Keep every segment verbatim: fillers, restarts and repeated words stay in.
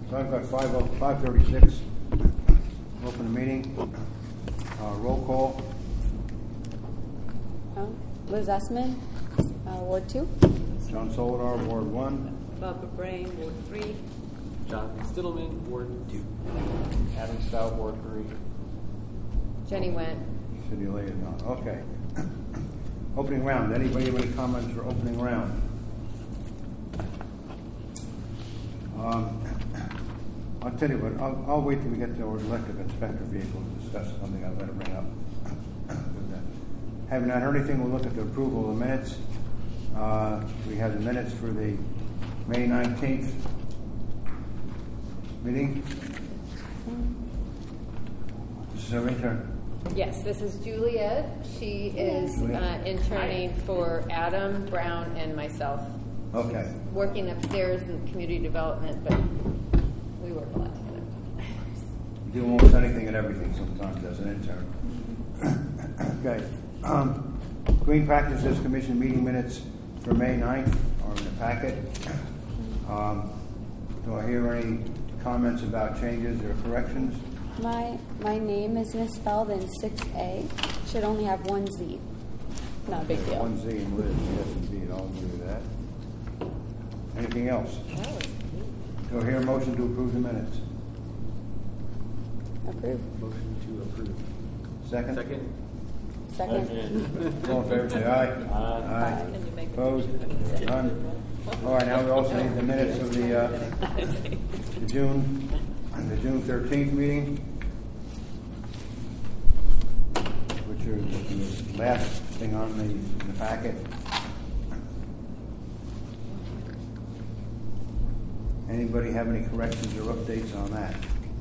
So I've got five, five thirty-six. Open the meeting. Uh, roll call. Oh, Liz Essman, uh, Ward two. John Solidar, Ward one. Barbara Brain, Ward three. Jonathan Stittleman, Ward two. Adam Stout, Ward three. Jenny Went. City liaison. Okay. Opening round. Anybody have any comments for opening round? Um, I'll tell you what, I'll, I'll wait till we get to our electric inspector vehicle to discuss something I'd better bring up. Having not heard anything, we'll look at the approval of the minutes. Uh, we have the minutes for the May nineteenth meeting. This is our intern. Yes, this is Juliet. She is uh, interning for Adam, Brown, and myself. Okay. Working upstairs in community development, but we work a lot together. You do almost anything and everything sometimes as an intern. Okay. Um, Green Practices Commission meeting minutes for May ninth are in the packet. Um, do I hear any comments about changes or corrections? My my name is misspelled in six A. Should only have one Z. Not a big deal. One Z and Liz. Yes, indeed. I'll agree with that. Anything else? Do I hear a motion to approve the minutes? Approve. Motion to approve. Second? Second. Second. All in favor, say aye. Aye. Aye. Can you make the Opposed? motion? None. All right, now we also need the minutes of the, uh, the June, the June thirteenth meeting, which are the last thing on the, in the packet. Anybody have any corrections or updates on that?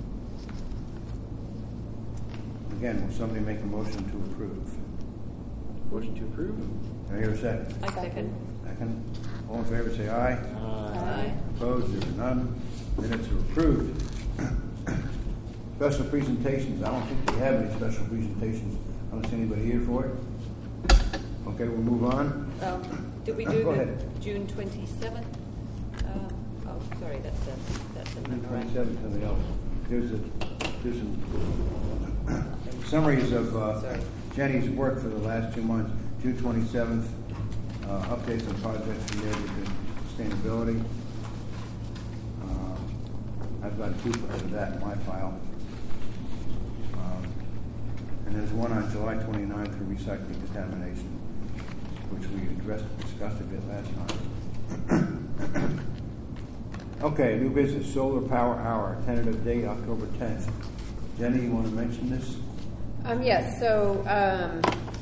Again, will somebody make a motion to approve? Motion to approve. Do I hear a second? I second. Second. All in favor, say aye. Aye. Opposed, there are none. Minutes are approved. Special presentations. I don't think we have any special presentations. I don't see anybody here for it. Okay, we'll move on. Well, did we Uh, do go the ahead. June twenty-seventh? Uh, oh, sorry, that's a, that's a June memorandum. twenty-seventh, something else. There's a, there's some summaries of uh, Sorry. Jenny's work for the last two months. June twenty-seventh, uh, updates on projects related to sustainability. Uh, I've got a duplicate of that in my file. Um, and there's one on July twenty-ninth for recycling contamination, which we addressed, discussed a bit last night. Okay, new business, solar power hour, tentative date October tenth. Jenny, you want to mention this? Um, yes, so, um,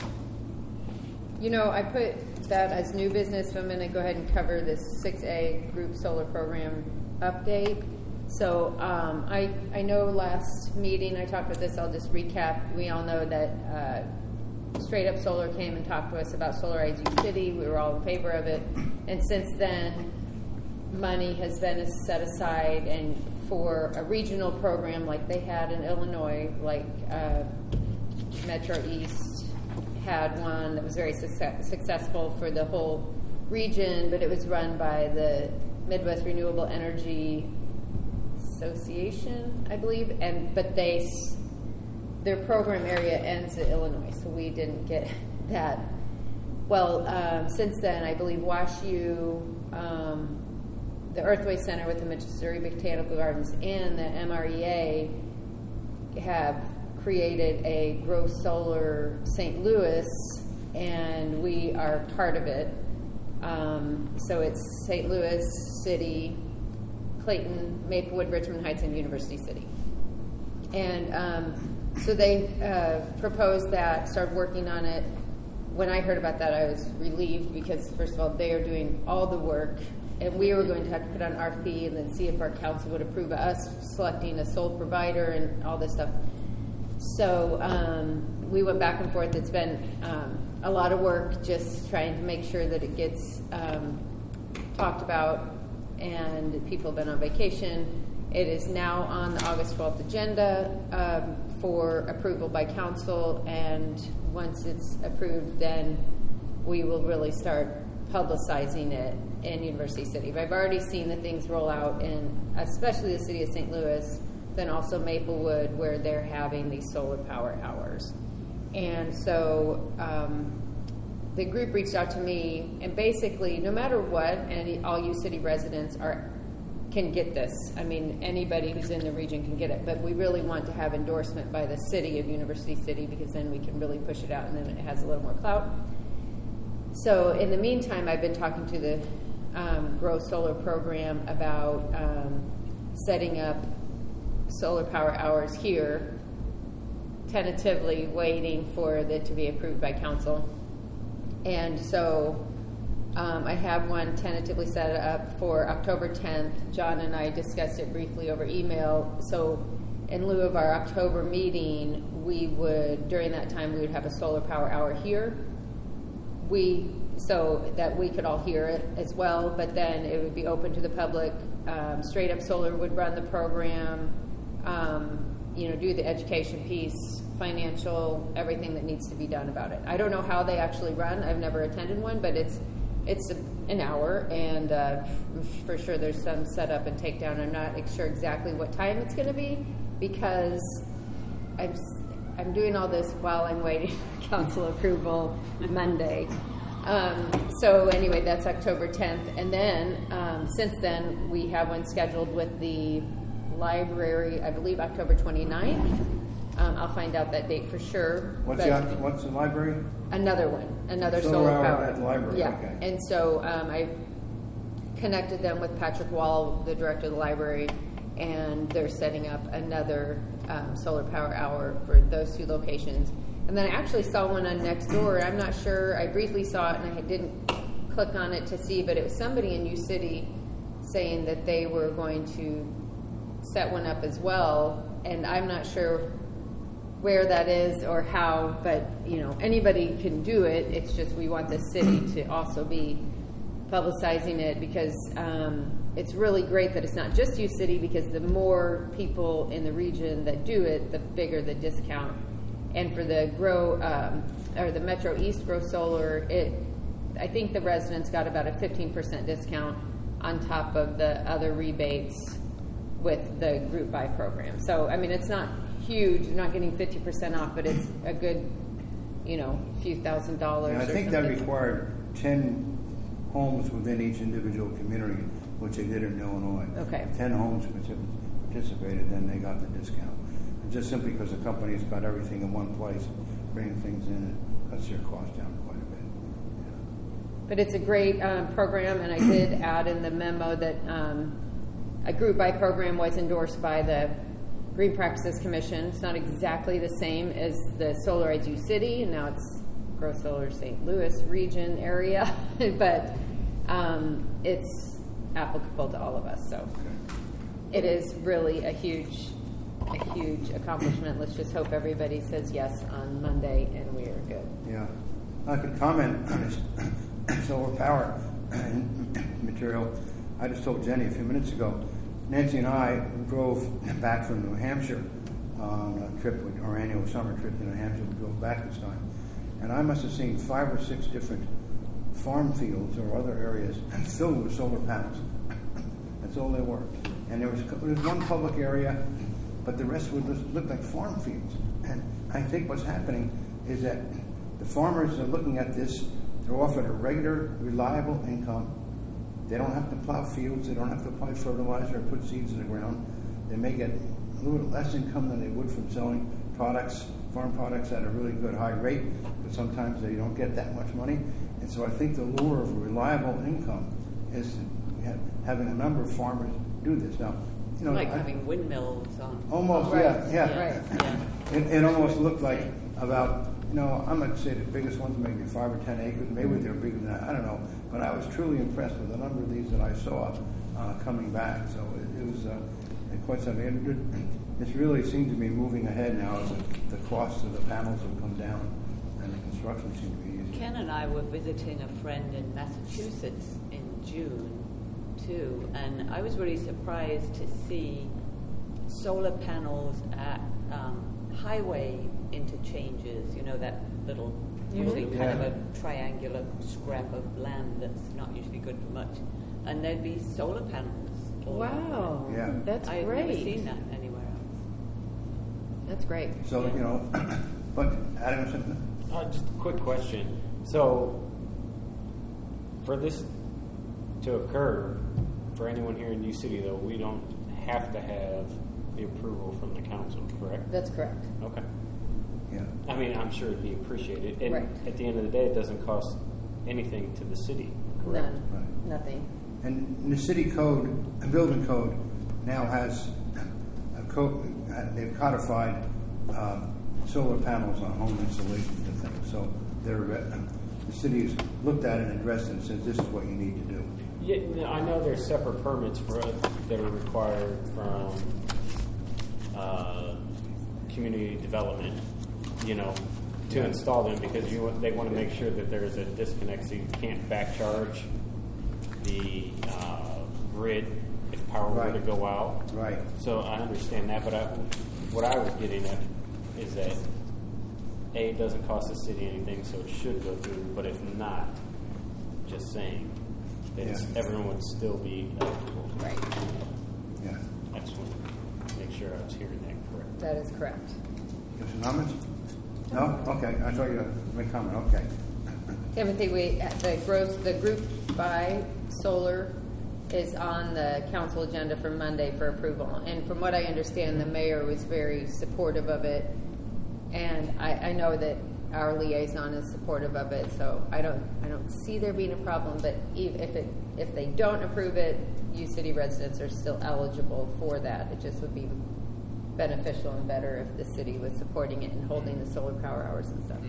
you know, I put that as new business, so I'm going to go ahead and cover this six A group solar program update. So um, I, I know last meeting I talked about this, I'll just recap. We all know that uh, Straight Up Solar came and talked to us about Solar I G City. We were all in favor of it. And since then, money has been set aside and for a regional program like they had in Illinois, like uh, Metro East had one that was very success- successful for the whole region, but it was run by the Midwest Renewable Energy Association, I believe, and but they their program area ends in Illinois, so we didn't get that. Well, um, since then, I believe WashU, um, the Earthway Center with the Missouri Botanical Gardens, and the M R E A have created a Grow Solar Saint Louis, and we are part of it. Um, so it's Saint Louis City, Clayton, Maplewood, Richmond Heights, and University City. And um, so they uh, proposed that, started working on it. When I heard about that, I was relieved because, first of all, they are doing all the work, and we were going to have to put on R F P and then see if our council would approve of us selecting a sole provider and all this stuff. So um, we went back and forth. It's been um, a lot of work just trying to make sure that it gets um, talked about, and people have been on vacation. It is now on the August twelfth agenda um, for approval by council, and once it's approved, then we will really start publicizing it. in University City. But I've already seen the things roll out in, especially the city of Saint Louis, then also Maplewood, where they're having these solar power hours. And so um, the group reached out to me, and basically, no matter what, and all you city residents are can get this. I mean, anybody who's in the region can get it, but we really want to have endorsement by the city of University City, because then we can really push it out, and then it has a little more clout. So in the meantime, I've been talking to the um, Grow Solar program about um, setting up solar power hours here, tentatively waiting for it to be approved by council. And so um, I have one tentatively set up for October tenth. John and I discussed it briefly over email. So in lieu of our October meeting, we would, during that time, we would have a solar power hour here. We, so that we could all hear it as well, but then it would be open to the public. Um, Straight Up Solar would run the program, um, you know, do the education piece, financial, everything that needs to be done about it. I don't know how they actually run. I've never attended one, but it's it's a, an hour, and uh, for sure there's some setup and takedown. I'm not sure exactly what time it's going to be, because I'm I'm doing all this while I'm waiting for council approval Monday. Um, so anyway, that's October tenth, and then um, since then we have one scheduled with the library, I believe October twenty-ninth. Um, I'll find out that date for sure. What's but the, what's the library? Another one, another Solar solar hour power. at the library, Yeah, okay. and so um, I connected them with Patrick Wall, the director of the library, and they're setting up another um, solar power hour for those two locations. And then I actually saw one on Nextdoor. I'm not sure. I briefly saw it, and I didn't click on it to see, but it was somebody in U City saying that they were going to set one up as well, and I'm not sure where that is or how, but you know, anybody can do it. It's just we want the city to also be publicizing it, because um, it's really great that it's not just U City, because the more people in the region that do it, the bigger the discount. And for the Grow um, or the Metro East Grow Solar, it I think the residents got about a fifteen percent discount on top of the other rebates with the group buy program. So I mean, it's not huge. You're not getting fifty percent off, but it's a good, you know, few thousand dollars. And I or think that something. required ten homes within each individual community, which they did in Illinois. Okay. Ten homes participated, then they got the discount. And just simply because the company's got everything in one place, bringing things in, it cuts their cost down quite a bit. Yeah. But it's a great um, program, and I did add in the memo that um, a group buy program was endorsed by the Green Practices Commission. It's not exactly the same as the Solarize U City, and now it's Grow Solar Saint Louis region area, but um, it's applicable to all of us. So it is really a huge, a huge accomplishment. Let's just hope everybody says yes on Monday, and we are good. Yeah. I could comment on this solar power material. I just told Jenny a few minutes ago, Nancy and I drove back from New Hampshire on a trip, our annual summer trip to New Hampshire. We drove back this time. And I must have seen five or six different farm fields or other areas filled with solar panels. That's all they were. And there was, there was one public area, but the rest would just look like farm fields. And I think what's happening is that the farmers are looking at this, they're offered a regular, reliable income. They don't have to plow fields, they don't have to apply fertilizer or put seeds in the ground. They may get a little bit less income than they would from selling products, farm products at a really good high rate, but sometimes they don't get that much money. And so I think the lure of a reliable income is having a number of farmers do this. Now, you know, Like I, having windmills on. almost, Right, yeah, yeah. right, yeah. It, it almost looked like about, you know, I'm going to say the biggest ones maybe five or ten acres. Maybe they're bigger than that. I don't know. But I was truly impressed with the number of these that I saw uh, coming back. So it, it was uh, quite something. It, it really seems to be moving ahead now as the, the cost of the panels have come down and the construction seems to be easier. Ken and I were visiting a friend in Massachusetts in June, too, and I was really surprised to see solar panels at um, highway interchanges, you know, that little usually Mhm. kind of Yeah. a triangular scrap of land that's not usually good for much. And there'd be solar panels. all Wow. Yeah. That's I've great. never seen that anywhere else. That's great. So, you know, but Adam, something? Uh, just a quick question. So, for this to occur, for anyone here in New City, though, we don't have to have the approval from the council, correct? That's correct. Okay. Yeah. I mean, I'm sure it'd be appreciated. And Right. at the end of the day, it doesn't cost anything to the city, correct? None. Right. Nothing. And the city code, the building code, now has a code, uh, they've codified uh, solar panels on home installations and things. So they're, uh, the city has looked at it and addressed it and says, this is what you need to do. Yeah, no, I know there's separate permits for that are required from uh, community development, you know, to Yeah. install them because you want- they want to make sure that there is a disconnect so you can't back charge the uh, grid if power were to Right. go out. Right. So I understand that, but I, what I was getting at is that A, it doesn't cost the city anything, so it should go through. But if not, just saying that it's- Yeah. everyone would still be eligible. Right. Yeah. I just want to make sure I was hearing that correct. That is correct. You have some comments? No? Okay. I thought you had a make comment. Okay. Timothy, we, the gross, the group buy solar is on the council agenda for Monday for approval. And from what I understand, the mayor was very supportive of it. And I, I know that our liaison is supportive of it, so I don't, I don't see there being a problem, but if if it, if they don't approve it, you city residents are still eligible for that. It just would be beneficial and better if the city was supporting it and holding the solar power hours and stuff.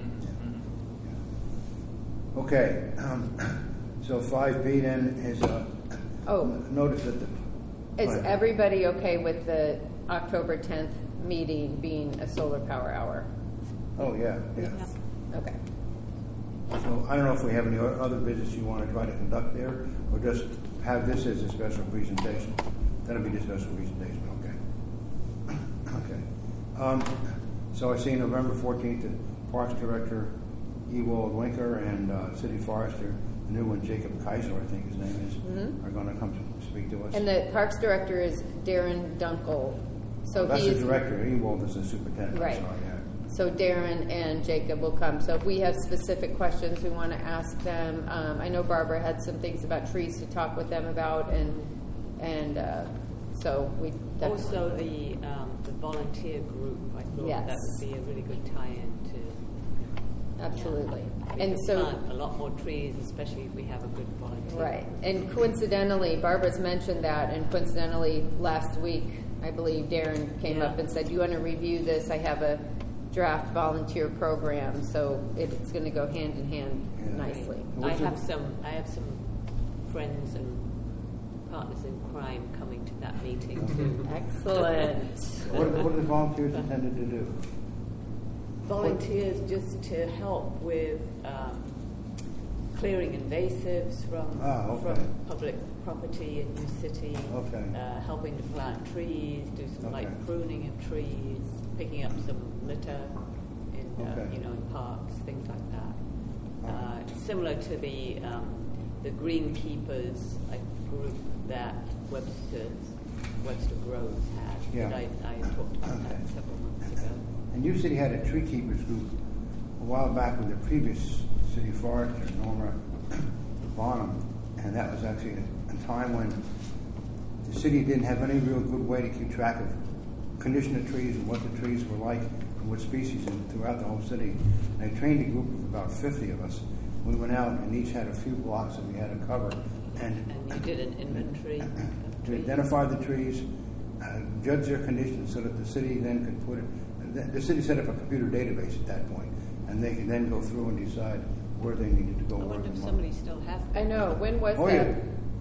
Okay. Um, so five B then is a Oh. notice that the. Is Go ahead. everybody okay with the October tenth meeting being a solar power hour? Oh, yeah, yeah. Okay. So I don't know if we have any o- other business you want to try to conduct there, or just have this as a special presentation. That'll be the special presentation, okay. Okay. Um, so I see November fourteenth, the Parks Director Ewald Winker and uh, City Forester, the new one, Jacob Kaiser, I think his name is, Mhm. are going to come to speak to us. And the Parks Director is Darren Dunkel. So That's he the is Director. Ewald is the Superintendent. I'm Right. sorry, yeah. So Darren and Jacob will come. So if we have specific questions we want to ask them, um, I know Barbara had some things about trees to talk with them about, and and uh, so we definitely. Also, the um, the volunteer group, I thought Yes. that would be a really good tie-in to. Absolutely. We And could so plant a lot more trees, especially if we have a good volunteer. Right. And coincidentally, Barbara's mentioned that, and coincidentally, last week, I believe Darren came Yeah. up and said, you want to review this? I have a draft volunteer program, so it's going to go hand in hand Yeah. nicely. I What's have it- some. I have some friends and partners in crime coming to that meeting too. Excellent. What, what are the volunteers intended to do? Volunteers just to help with um, clearing invasives from Ah, okay. from public property in New City. Okay. Uh, helping to plant trees, do some Okay. like pruning of trees, picking up some litter in uh, Okay. you know in parks, things like that. All Uh, right. similar to the um, the greenkeepers, a group that Webster's Webster Groves had. Yeah. That I, I talked about Okay. that several months ago. And you City had a tree keepers group a while back with the previous city forester, Norma Bonham, and that was actually a, a time when the city didn't have any real good way to keep track of condition of trees and what the trees were like and what species and throughout the whole city. And I trained a group of about fifty of us. We went out and each had a few blocks that we had to cover. And, And you did an inventory of to trees. identify the trees, uh, judge their condition so that the city then could put it, the, the city set up a computer database at that point, and they could then go through and decide where they needed to go. I where wonder they if weren't. somebody still has that. I know. When was Oh, that? yeah.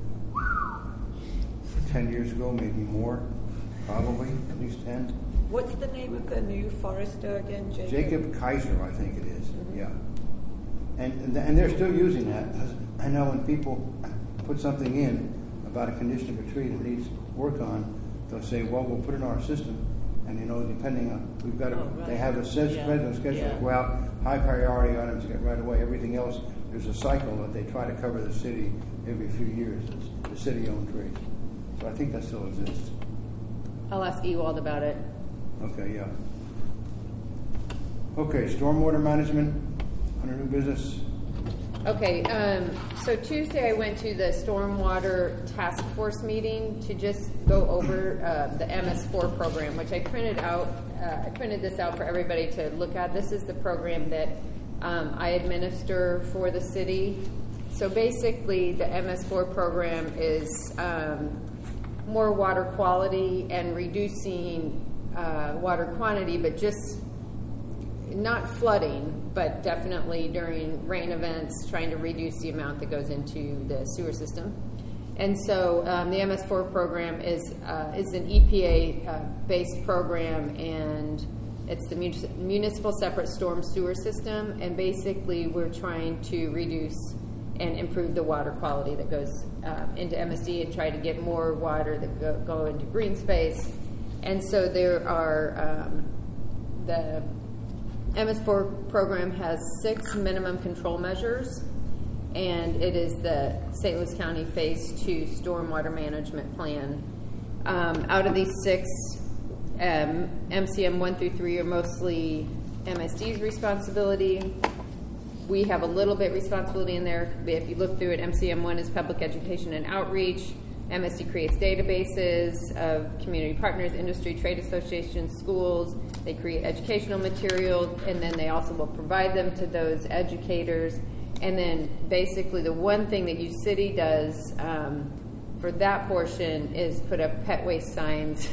Ten years ago, maybe more, probably, at least ten. What's the name of the new forester again, Jacob? Jacob Kaiser, I think it is, yeah. And, and and they're still using that. I know when people put something in about a condition of a tree that needs work on, they'll say, well, we'll put it in our system, And, you know, depending on, we've got, a, Oh, right. they have a schedule, Yeah. schedule schedule Yeah. to go out, high priority items to get right away. Everything else, there's a cycle that they try to cover the city every few years. It's the city-owned trees. So I think that still exists. I'll ask Ewald about it. Okay, yeah. Okay, stormwater management, under new business. Okay, um, so Tuesday I went to the Stormwater Task Force meeting to just go over uh, the M S four program, which I printed out. Uh, I printed this out for everybody to look at. This is the program that um, I administer for the city. So basically, the M S four program is um, more water quality and reducing uh, water quantity, but just not flooding, but definitely during rain events, trying to reduce the amount that goes into the sewer system. And so um, the M S four program is uh, is an E P A-based uh, program, and it's the munis- municipal separate storm sewer system. And basically, we're trying to reduce and improve the water quality that goes uh, into M S D and try to get more water that go, go into green space. And so there are um, the M S four program has six minimum control measures, and it is the Saint Louis County Phase two Stormwater Management Plan. Um, out of these six, um, M C M one through three are mostly M S D's responsibility. We have a little bit responsibility in there. If you look through it, M C M one is public education and outreach. M S D creates databases of community partners, industry, trade associations, schools. They create educational material, and then they also will provide them to those educators. And then basically the one thing that U City does um, for that portion is put up pet waste signs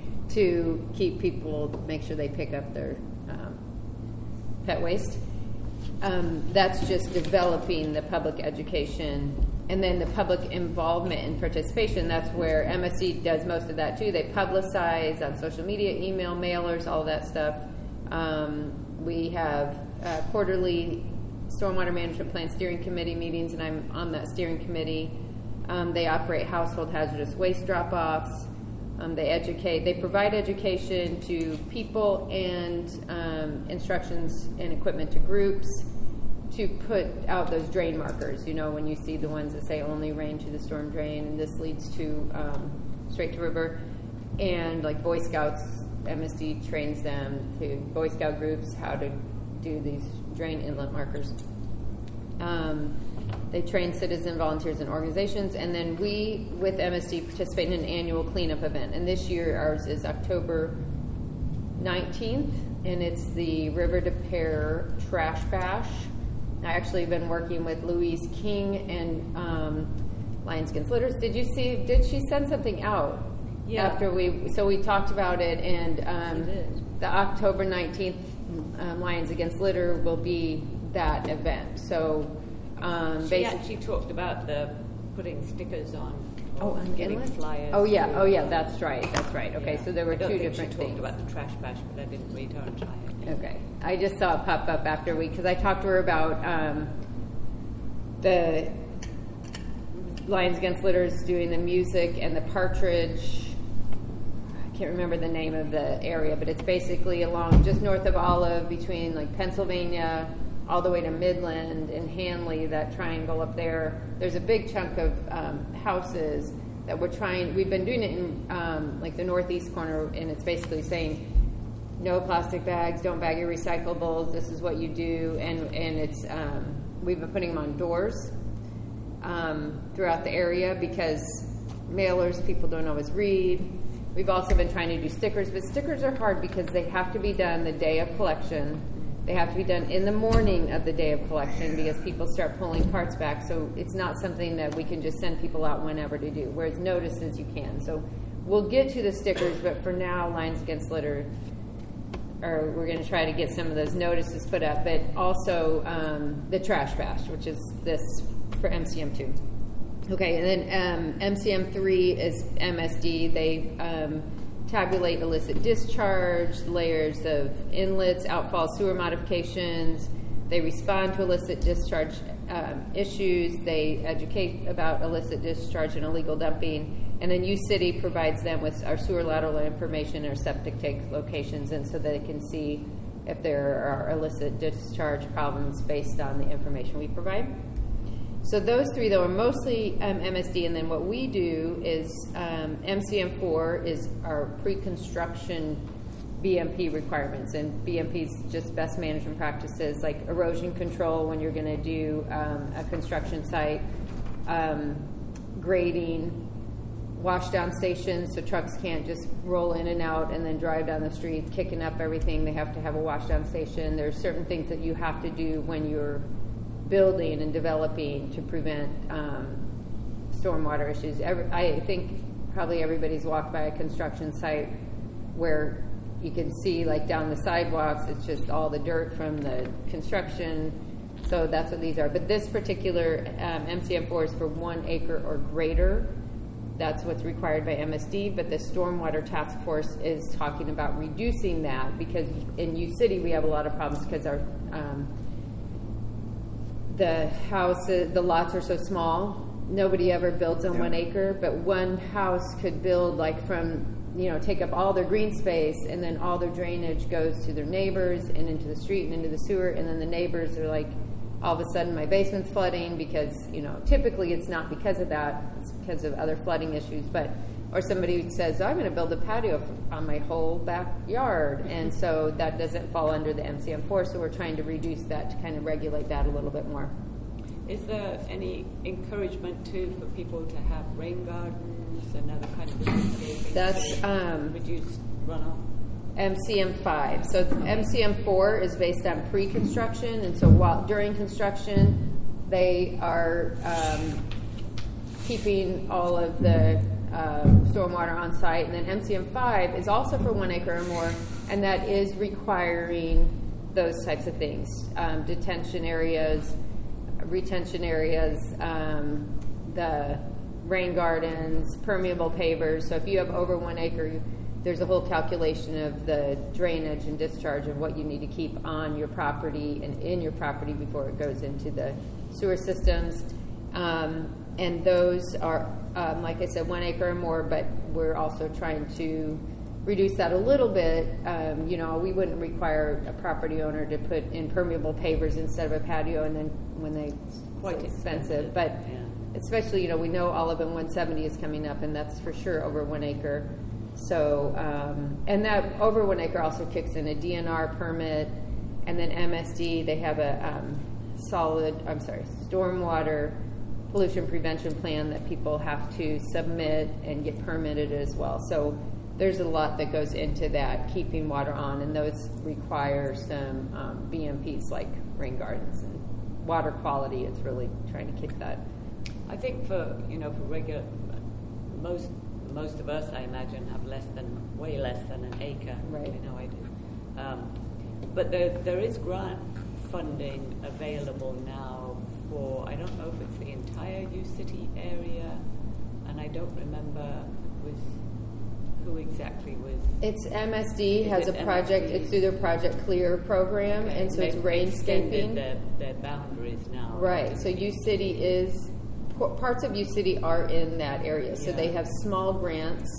to keep people, make sure they pick up their um, pet waste. Um, that's just developing the public education. And then the public involvement and participation, that's where M S D does most of that too. They publicize on social media, email, mailers, all that stuff. Um, we have uh, quarterly Stormwater Management Plan Steering Committee meetings, and I'm on that steering committee. Um, they operate household hazardous waste drop-offs. Um, they educate, they provide education to people and um, instructions and equipment to groups to put out those drain markers. You know, when you see the ones that say only rain to the storm drain, and this leads to um, straight to river. And like Boy Scouts, M S D trains them to Boy Scout groups how to do these drain inlet markers. Um, they train citizen volunteers and organizations, and then we, with M S D, participate in an annual cleanup event. And this year, ours is October nineteenth, and it's the River to Pear Trash Bash. I actually have been working with Louise King and um, Lions Against Litters. Did you see, did she send something out? Yeah. After we, so we talked about it, and um, She did. the October nineteenth um, Lions Against Litter will be that event. So um, She basically, actually talked about the putting stickers on. oh, or on getting inlet? flyers. Oh yeah, to- oh yeah, that's right, that's right. Okay, Yeah. so there were I don't two think different she things. talked about the trash bash, but I didn't read her entire thing. Okay. I just saw it pop up after we, because I talked to her about um, the Lions Against Litters doing the music and the Partridge. I can't remember the name of the area, but it's basically along just north of Olive, between like Pennsylvania, all the way to Midland and Hanley, that triangle up there. There's a big chunk of um, houses that we're trying, we've been doing it in um, like the northeast corner, and it's basically saying, no plastic bags, don't bag your recyclables, this is what you do. And, and it's, um, we've been putting them on doors um, throughout the area, because mailers, people don't always read. We've also been trying to do stickers, but stickers are hard because they have to be done the day of collection. They have to be done in the morning of the day of collection, because people start pulling carts back. So it's not something that we can just send people out whenever to do, whereas notices you can. So we'll get to the stickers, but for now, Lions Against Litter, or we're going to try to get some of those notices put up, but also um, the Trash Bash, which is this for M C M two. Okay, and then um, M C M three is M S D. They um, tabulate illicit discharge, layers of inlets, outfall sewer modifications. They respond to illicit discharge um, issues. They educate about illicit discharge and illegal dumping. And then U City provides them with our sewer lateral information, our septic tank locations, and so they can see if there are illicit discharge problems based on the information we provide. So those three, though, are mostly um, M S D, and then what we do is um, M C M four is our pre-construction B M P requirements, and B M P is just best management practices like erosion control when you're going to do um, a construction site, um, grading, wash down stations so trucks can't just roll in and out and then drive down the street kicking up everything. They have to have a wash down station. There's certain things that you have to do when you're building and developing to prevent um, stormwater issues. Every, I think probably everybody's walked by a construction site where you can see like down the sidewalks, it's just all the dirt from the construction. So that's what these are. But this particular um, M C M four is for one acre or greater. That's what's required by M S D, but the Stormwater Task Force is talking about reducing that because in U City we have a lot of problems because our um, the houses, the lots are so small. Nobody ever builds on Yeah. one acre, but one house could build like from, you know, take up all their green space and then all their drainage goes to their neighbors and into the street and into the sewer, and then the neighbors are like, all of a sudden my basement's flooding because, you know, typically it's not because of that, it's because of other flooding issues, but, or somebody says, I'm going to build a patio on my whole backyard, and so that doesn't fall under the M C M four, so we're trying to reduce that to kind of regulate that a little bit more. Is there any encouragement too for people to have rain gardens and other kind of landscaping? That's, to um, reduce runoff? M C M five. So M C M four is based on pre-construction, and so while during construction, they are um, keeping all of the uh, stormwater on site. And then M C M five is also for one acre or more, and that is requiring those types of things: um, detention areas, retention areas, um, the rain gardens, permeable pavers. So if you have over one acre, you, there's a whole calculation of the drainage and discharge of what you need to keep on your property and in your property before it goes into the sewer systems. Um, and those are, um, like I said, one acre or more, but we're also trying to reduce that a little bit. Um, you know, we wouldn't require a property owner to put in permeable pavers instead of a patio, and then when they, quite expensive, but yeah. especially, you know, we know Olive and one seventy is coming up, and that's for sure over one acre. So, um, and that over one acre also kicks in a D N R permit, and then M S D, they have a um, solid, I'm sorry, stormwater pollution prevention plan that people have to submit and get permitted as well. So there's a lot that goes into that, keeping water on, and those require some um, B M Ps like rain gardens and water quality. It's really trying to keep that. I think for, you know, for regular, most most of us, I imagine, have less than, way less than an acre. Right. You know, I do. Um, but there there is grant funding available now for, I don't know if it's the entire U City area, and I don't remember with who exactly was. It's M S D Is has it a project. M S D? It's through their Project Clear program, Okay, and so it's they've extended rainscaping. Their, their boundaries now. Right. So U City is parts of U City are in that area. So Yeah. they have small grants,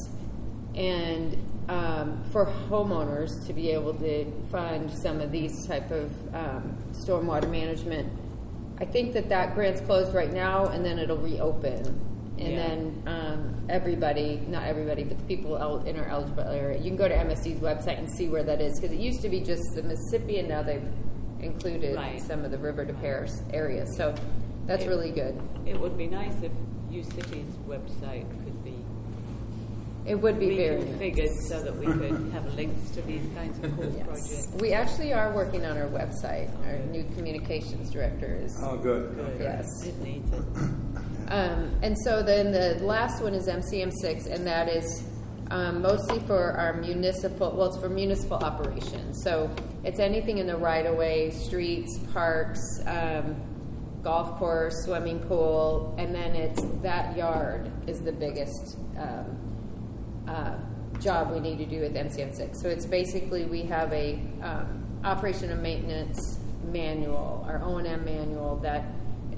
and um, for homeowners to be able to fund some of these type of um, stormwater management. I think that that grant's closed right now, and then it'll reopen. And Yeah. then um, everybody, not everybody, but the people el- in our eligible area, you can go to M S D's website and see where that is, because it used to be just the Mississippi, and now they've included Right. some of the River de Paris areas. So that's It- really good. It would be nice if U City's website could be It would be very reconfigured nice. so that we could have links to these kinds of cool Yes. projects. We actually are working on our website. Our new communications director is. Oh, good. Good. Okay. Yes. It needs it. Um, and so then the last one is M C M six, and that is um, mostly for our municipal, well, it's for municipal operations. So it's anything in the right-of-way, streets, parks, um, golf course, swimming pool, and then it's that yard is the biggest um, uh, job we need to do with M C M six. So it's basically we have a um, operation and maintenance manual, our O and M manual that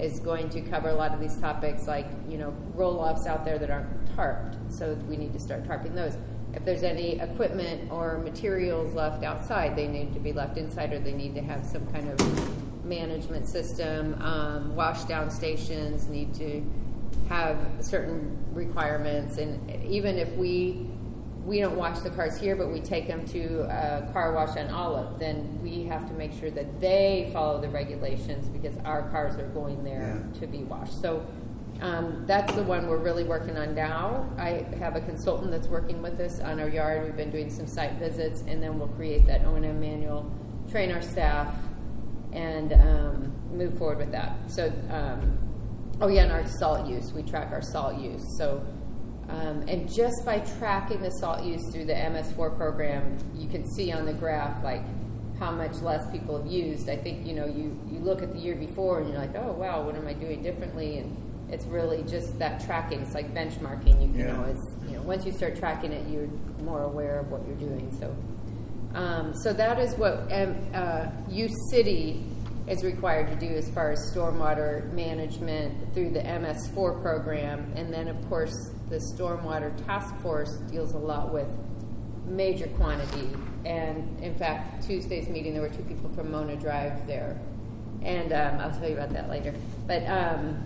is going to cover a lot of these topics, like, you know, roll-offs out there that aren't tarped. So we need to start tarping those. If there's any equipment or materials left outside, they need to be left inside, or they need to have some kind of management system. Um, wash down stations need to have certain requirements, and even if we we don't wash the cars here, but we take them to a car wash on Olive, then we have to make sure that they follow the regulations, because our cars are going there Yeah. to be washed. So um, that's the one we're really working on now. I have a consultant that's working with us on our yard. We've been doing some site visits, and then we'll create that O and M manual, train our staff, and um, move forward with that. So, um, oh yeah, and our salt use. We track our salt use. So. Um, and just by tracking the salt use through the M S four program, you can see on the graph like how much less people have used. I think, you know, you, you look at the year before and you're like, oh wow, what am I doing differently? And it's really just that tracking. It's like benchmarking. You, you Yeah. know, it's, you know, once you start tracking it, you're more aware of what you're doing. So, um, so that is what um, uh, U City is required to do as far as stormwater management through the M S four program. And then, of course, the Stormwater Task Force deals a lot with major quantity. And in fact, Tuesday's meeting, there were two people from Mona Drive there. And um, I'll tell you about that later. But, um,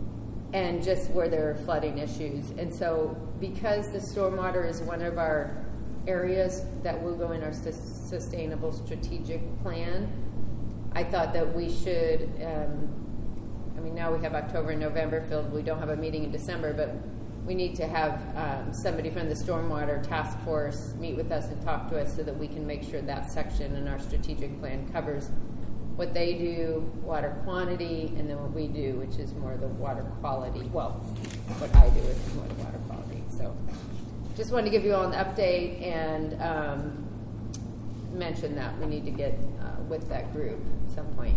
and just where there are flooding issues. And so because the stormwater is one of our areas that will go in our sus- sustainable strategic plan, I thought that we should, um, I mean, now we have October and November filled. We don't have a meeting in December, but we need to have um, somebody from the Stormwater Task Force meet with us and talk to us so that we can make sure that section in our strategic plan covers what they do, water quantity, and then what we do, which is more the water quality. Well, what I do is more the water quality. So just wanted to give you all an update and um, mention that we need to get uh, with that group at some point.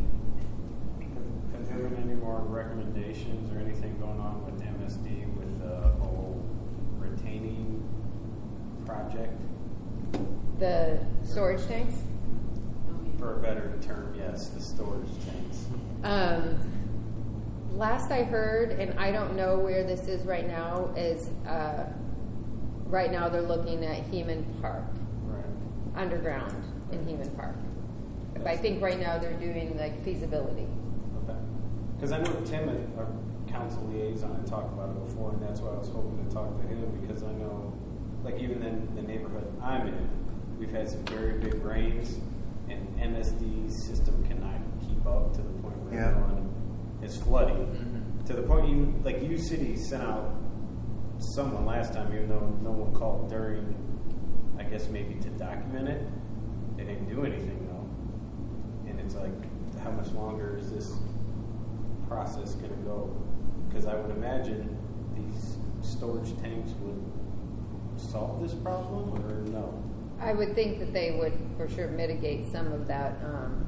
Have there been any more recommendations or anything going on with M S D with the whole retaining project? The storage tanks? For a better term, yes, the storage tanks. Um, last I heard, and I don't know where this is right now, is uh, right now they're looking at Heman Park, Right. underground in Heman Park. But I think right now they're doing like feasibility. Okay. Because I know Tim, our council liaison, had talked about it before, and that's why I was hoping to talk to him, because I know, like even in the neighborhood I'm in, we've had some very big rains, and M S D's system cannot keep up to the point where Yeah. everyone is flooding. Mm-hmm. To the point, you like U City sent out someone last time, even though no one called during, I guess maybe to document it. They didn't do anything though, and it's like, how much longer is this process going to go? Because I would imagine these storage tanks would solve this problem, or no? I would think that they would for sure mitigate some of that. Um,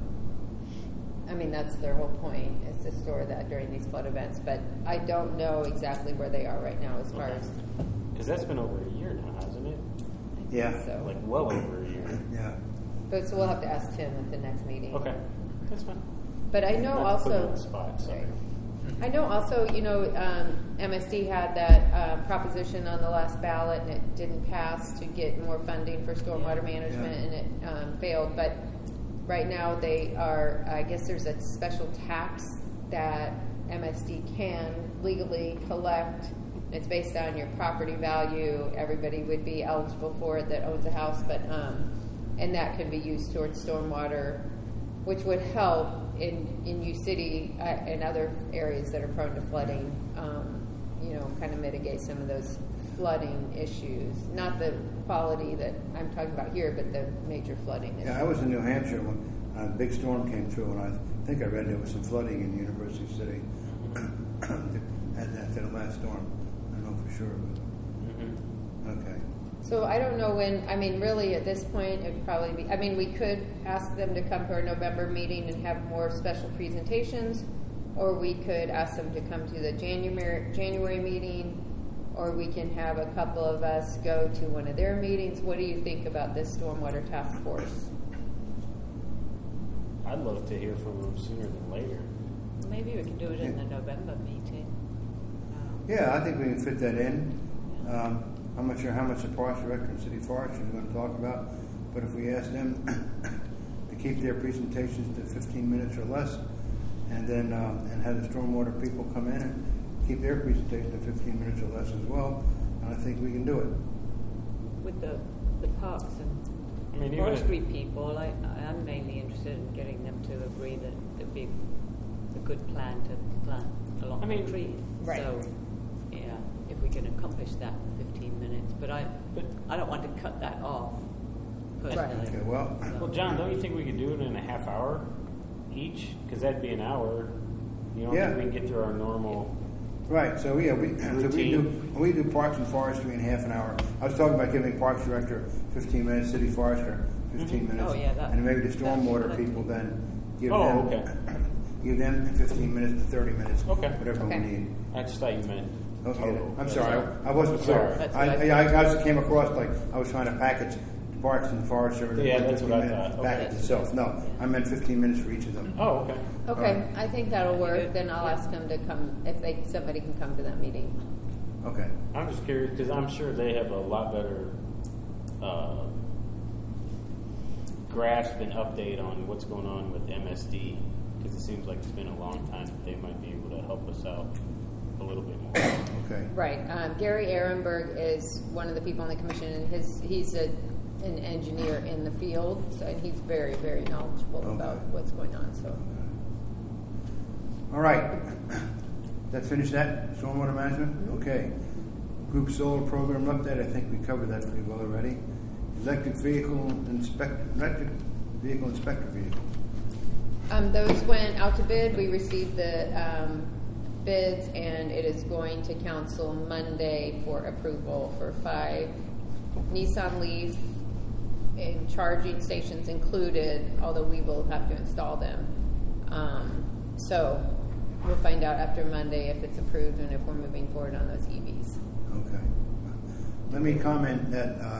I mean, that's their whole point, is to store that during these flood events. But I don't know exactly where they are right now as far as. Because that's been over a year now, hasn't it? Yeah. So, Like well over a year. Yeah. but so we'll have to ask Tim at the next meeting. Okay, that's fine. But I know Not to put you also. on the spot, sorry. Right. I know also, you know, um, M S D had that uh, proposition on the last ballot, and it didn't pass to get more funding for stormwater management, Yeah. and it um, failed. But right now, they are. I guess there's a special tax that M S D can legally collect. It's based on your property value. Everybody would be eligible for it that owns a house, but um, and that can be used towards stormwater, which would help in, in U City uh, and other areas that are prone to flooding, um, you know, kind of mitigate some of those flooding issues. Not the quality that I'm talking about here, but the major flooding issues. Yeah, I was in New Hampshire when a big storm came through, and I think I read there was some flooding in University City at, at the last storm. I don't know for sure, Mm-hmm. but okay. So I don't know when, I mean, really at this point, it'd probably be, I mean, we could ask them to come to our November meeting and have more special presentations, or we could ask them to come to the January, January meeting, or we can have a couple of us go to one of their meetings. What do you think about this Stormwater Task Force? I'd love to hear from them sooner than later. Maybe we can do it in the November meeting. Um, Yeah, I think we can fit that in. Um, I'm not sure how much the Parks Director and City Forestry is going to talk about, but if we ask them to keep their presentations to fifteen minutes or less, and then um, and have the stormwater people come in and keep their presentation to fifteen minutes or less as well, and I think we can do it. With the, the parks and I mean, even if- forestry people, I, I'm mainly interested in getting them to agree that it would be a good plan to plant a lot I mean, more trees. right. So, yeah, if we can accomplish that in fifteen minutes. But I, But- I don't want to cut that off Right. personally. Okay, well, Well, John, don't you think we could do it in a half hour each? Because that'd be an hour. You don't Yeah. think we can get through our normal? right, so yeah, we, so we do, Routine. we do Parks and Forestry in half an hour. I was talking about giving Parks Director fifteen minutes, City Forester fifteen minutes. Oh, yeah, that- And maybe the that- stormwater that- people then give Oh, them, okay. give them fifteen minutes to thirty minutes. Okay. Whatever we Okay. need. I just thought you meant Okay, total. I'm That's sorry, all. I wasn't clear. Sorry. That's I, what I, I- I just came across like I was trying to package Parks and Forest Service. Yeah, like that's what I fifteen minute thought. Okay. Package itself. No, I meant fifteen minutes for each of them. Oh, okay. Okay, Alright. I think that'll work. Good. Then I'll Yeah. ask them to come if they somebody can come to that meeting. Okay. I'm just curious because I'm sure they have a lot better uh, grasp and update on what's going on with M S D because it seems like it's been a long time that they might be able to help us out a little bit more. Okay. Right. Um, Gary Ehrenberg is one of the people on the commission, and his he's a, an engineer in the field, so and he's very, very knowledgeable Okay. about what's going on. So, All right. That finish that? Stormwater management? Okay. Group solar program update, I think we covered that pretty well already. Electric vehicle inspect, electric vehicle inspector vehicle. um, those went out to bid. We received the um, bids, and it is going to council Monday for approval for five Nissan Leaf, and charging stations included. Although we will have to install them. Um, so. We'll find out after Monday if it's approved and if we're moving forward on those E Vs. Okay. Let me comment that, uh,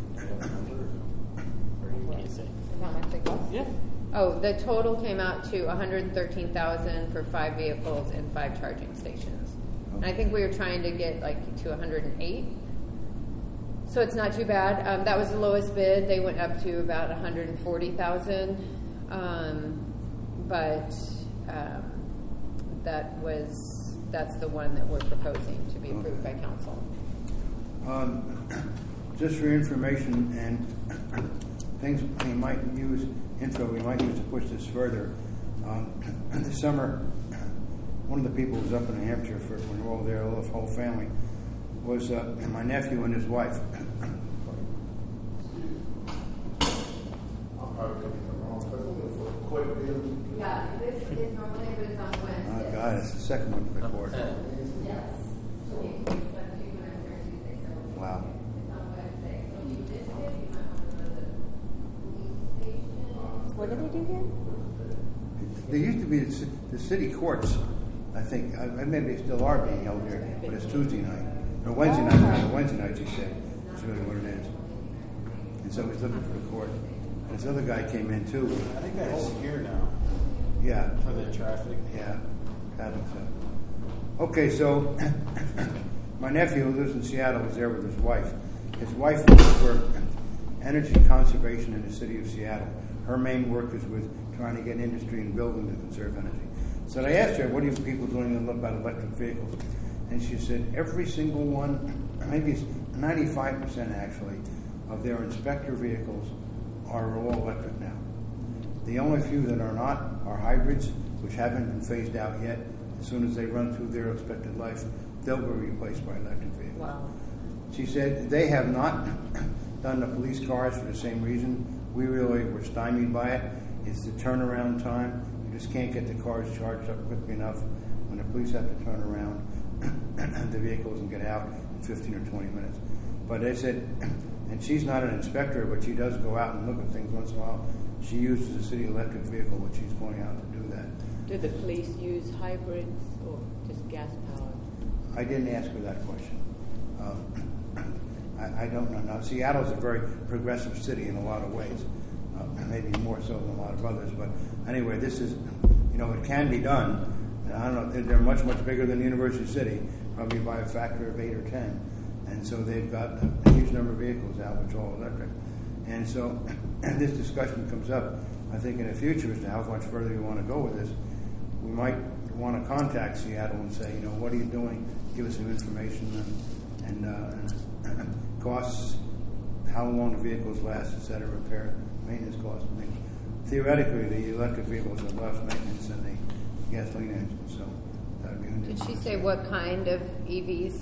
Or you can't say. How much it costs? Yeah. Oh, the total came out to one hundred thirteen thousand for five vehicles and five charging stations. And I think we were trying to get like to one hundred eight. So it's not too bad. Um, that was the lowest bid. They went up to about one hundred forty thousand. Um, but um, that was that's the one that we're proposing to be approved by council. Um, just for information and things we might use, info we might use to push this further. Um, this summer, one of the people who was up in New Hampshire for when we were all there, the whole family, was uh, my nephew and his wife. Yeah, this is normally but it's on Oh God, it's the second one to record. Yes. Wow. What do they do here? There used to be the, ci- the city courts, I think, uh, maybe they still are being held here, but it's Tuesday night. Or Wednesday night, rather, Wednesday night, she said. That's really what it is. And so he's looking for the court. And this other guy came in too. I think that's here now Yeah, for the traffic. yeah, I think so. Okay, so my nephew who lives in Seattle was there with his wife. His wife works for energy conservation in the city of Seattle. Her main work is with trying to get industry and building to conserve energy. So I asked her, what are you people doing about electric vehicles? And she said every single one, maybe it's ninety-five percent actually, of their inspector vehicles are all electric now. The only few that are not are hybrids, which haven't been phased out yet. As soon as they run through their expected life, they'll be replaced by electric vehicles. Wow. She said they have not done the police cars for the same reason. We really were stymied by it. It's the turnaround time. You just can't get the cars charged up quickly enough when the police have to turn around the vehicles and get out in fifteen or twenty minutes. But they said, and she's not an inspector, but she does go out and look at things once in a while. She uses a city electric vehicle when she's going out to do that. Do the police use hybrids or just gas powered? I didn't ask her that question. Um, I, I don't know. Now, Seattle's a very progressive city in a lot of ways, uh, maybe more so than a lot of others. But anyway, this is, you know, it can be done. And I don't know, they're- they're much, much bigger than University City, probably by a factor of eight or ten. And so they've got a huge number of vehicles out, which are all electric. And so, and this discussion comes up, I think, in the future as to how much further you want to go with this. We might want to contact Seattle and say, you know, what are you doing? Give us some information and, and, uh, and costs, how long the vehicles last, et cetera, repair, maintenance costs. I mean, theoretically, the electric vehicles have less maintenance than the gasoline engines, so that would be. Did she say what kind of E Vs?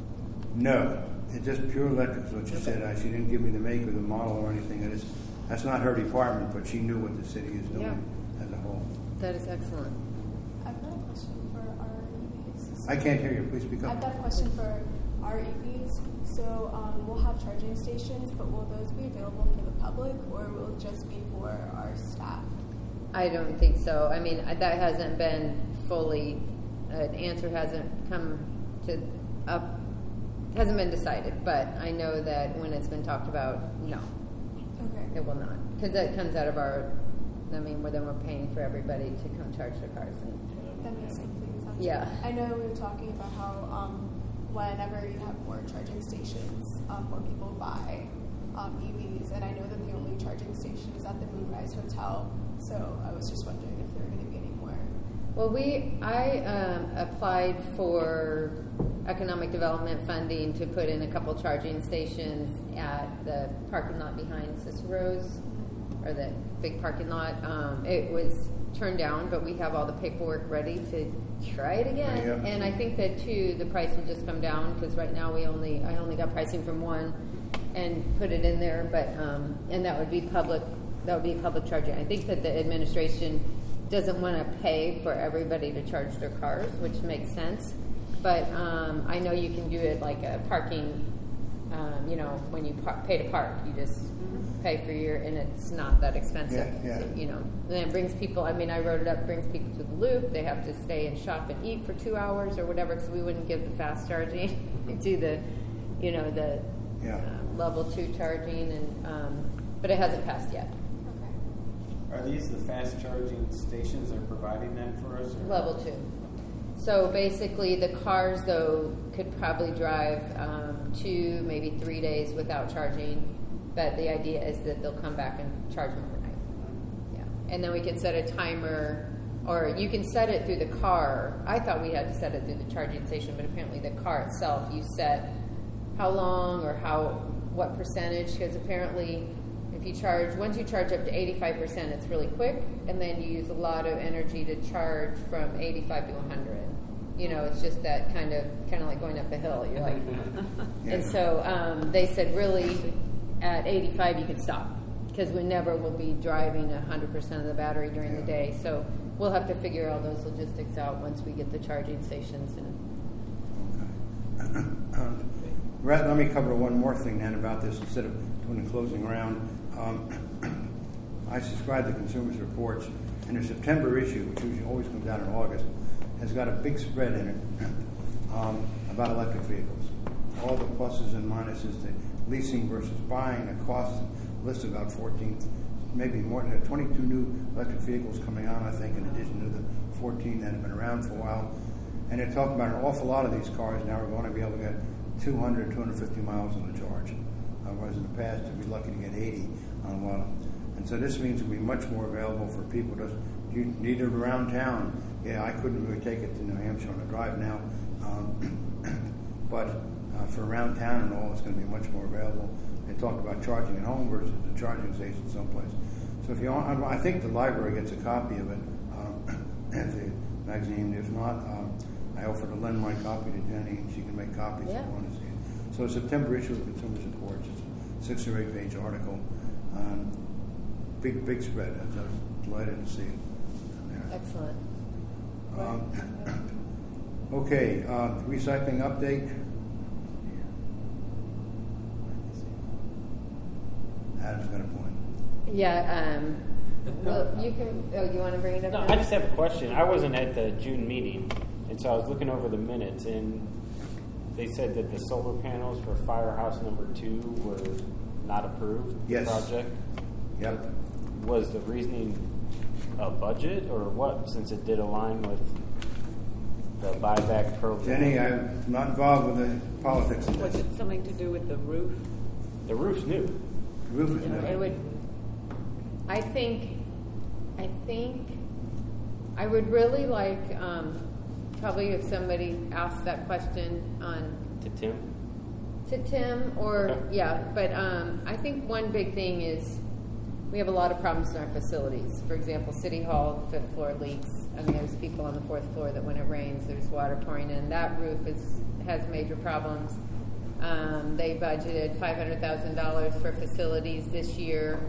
No, it's just pure electric, is what she said. Uh, She didn't give me the make or the model or anything. It is, that's not her department, but she knew what the city is doing Yeah. as a whole. That is excellent. I've got a question for our E Vs. I can't hear you. Please speak I've up. got a question for our E Vs. So um, we'll have charging stations, but will those be available for the public, or will it just be for our staff? I don't think so. I mean, that hasn't been fully, an answer hasn't come to up, hasn't been decided, but I know that when it's been talked about, no, Okay. it will not. Because that comes out of our, I mean, where then we're paying for everybody to come charge their cars. And, That makes complete sense. Yeah. I know we were talking about how um, whenever you have more charging stations, um, more people buy um, E Vs, and I know that the only charging station is at the Moonrise Hotel. So I was just wondering if there were going to be any more. Well, we, I um, applied for economic development funding to put in a couple charging stations at the parking lot behind Cicero's, or the big parking lot. Um, it was turned down, but we have all the paperwork ready to try it again. Yeah. And I think that too, the price will just come down because right now we only, I only got pricing from one and put it in there, but um, and that would be public. That would be public charging. I think that the administration doesn't want to pay for everybody to charge their cars, which makes sense. But um, I know you can do it like a parking, um, you know, when you par- pay to park, you just pay for your, and it's not that expensive. Yeah, yeah. You know, and it brings people, I mean, I wrote it up, brings people to the loop. They have to stay and shop and eat for two hours or whatever, because we wouldn't give the fast charging. We do the, you know, the Yeah. uh, level two charging, and um, but it hasn't passed yet. Okay. Are these the fast charging stations they're providing them for us? Or? Level two. So basically, the cars, though, could probably drive um, two, maybe three days without charging. But the idea is that they'll come back and charge them overnight. Yeah. And then we can set a timer, or you can set it through the car. I thought we had to set it through the charging station, but apparently the car itself, you set how long or how, what percentage, because apparently if you charge, once you charge up to eighty-five percent, it's really quick, and then you use a lot of energy to charge from eighty-five to one hundred. You know, it's just that kind of, kind of like going up a hill. You're like, Yeah. and so um, they said really at eighty-five you can stop, because we never will be driving one hundred percent of the battery during Yeah. the day. So we'll have to figure all those logistics out once we get the charging stations. And Okay. Um, Brett, let me cover one more thing then about this instead of doing the closing round. Um, I subscribe to Consumers Reports, and their September issue, which usually always comes out in August, has got a big spread in it um, about electric vehicles. All the pluses and minuses, the leasing versus buying, the costs, list about fourteen, maybe more than twenty-two new electric vehicles coming on, I think, in addition to the fourteen that have been around for a while. And they're talking about an awful lot of these cars now are going to be able to get two hundred, two hundred fifty miles on the charge. Uh, whereas in the past, you'd be lucky to get eighty on a lot of them. And so this means it'll be much more available for people to you need it around town. Yeah, I couldn't really take it to New Hampshire on a drive now. Um, but uh, for around town and all, it's going to be much more available. They talked about charging at home versus the charging station someplace. So if you want, I think the library gets a copy of it um, as a magazine. If not, um, I offer to lend my copy to Jenny, and she can make copies Yeah. if you want to see it. So a September issue of Consumers Reports. It's a six or eight page article. Um, big, big spread. I was delighted to see it. There. excellent. Um, okay, uh, recycling update. Adam's got a point. Yeah. Um, well, you can. Oh, you want to bring it up? No, now? I just have a question. I wasn't at the June meeting, and so I was looking over the minutes, and they said that the solar panels for Firehouse Number Two were not approved. Yes. Project. Yep. Was the reasoning a budget or what? Since it did align with the buyback program. Jenny, I'm not involved with the politics of Was this. it something to do with the roof? The roof's new. Roof is new. It would, I think, I think, I would really like, um, probably if somebody asked that question on, To Tim? to Tim, or, Okay. yeah, but, um, I think one big thing is, we have a lot of problems in our facilities. For example, City Hall, fifth floor leaks. I mean, there's people on the fourth floor that when it rains, there's water pouring in. That roof is, has major problems. Um, they budgeted five hundred thousand dollars for facilities this year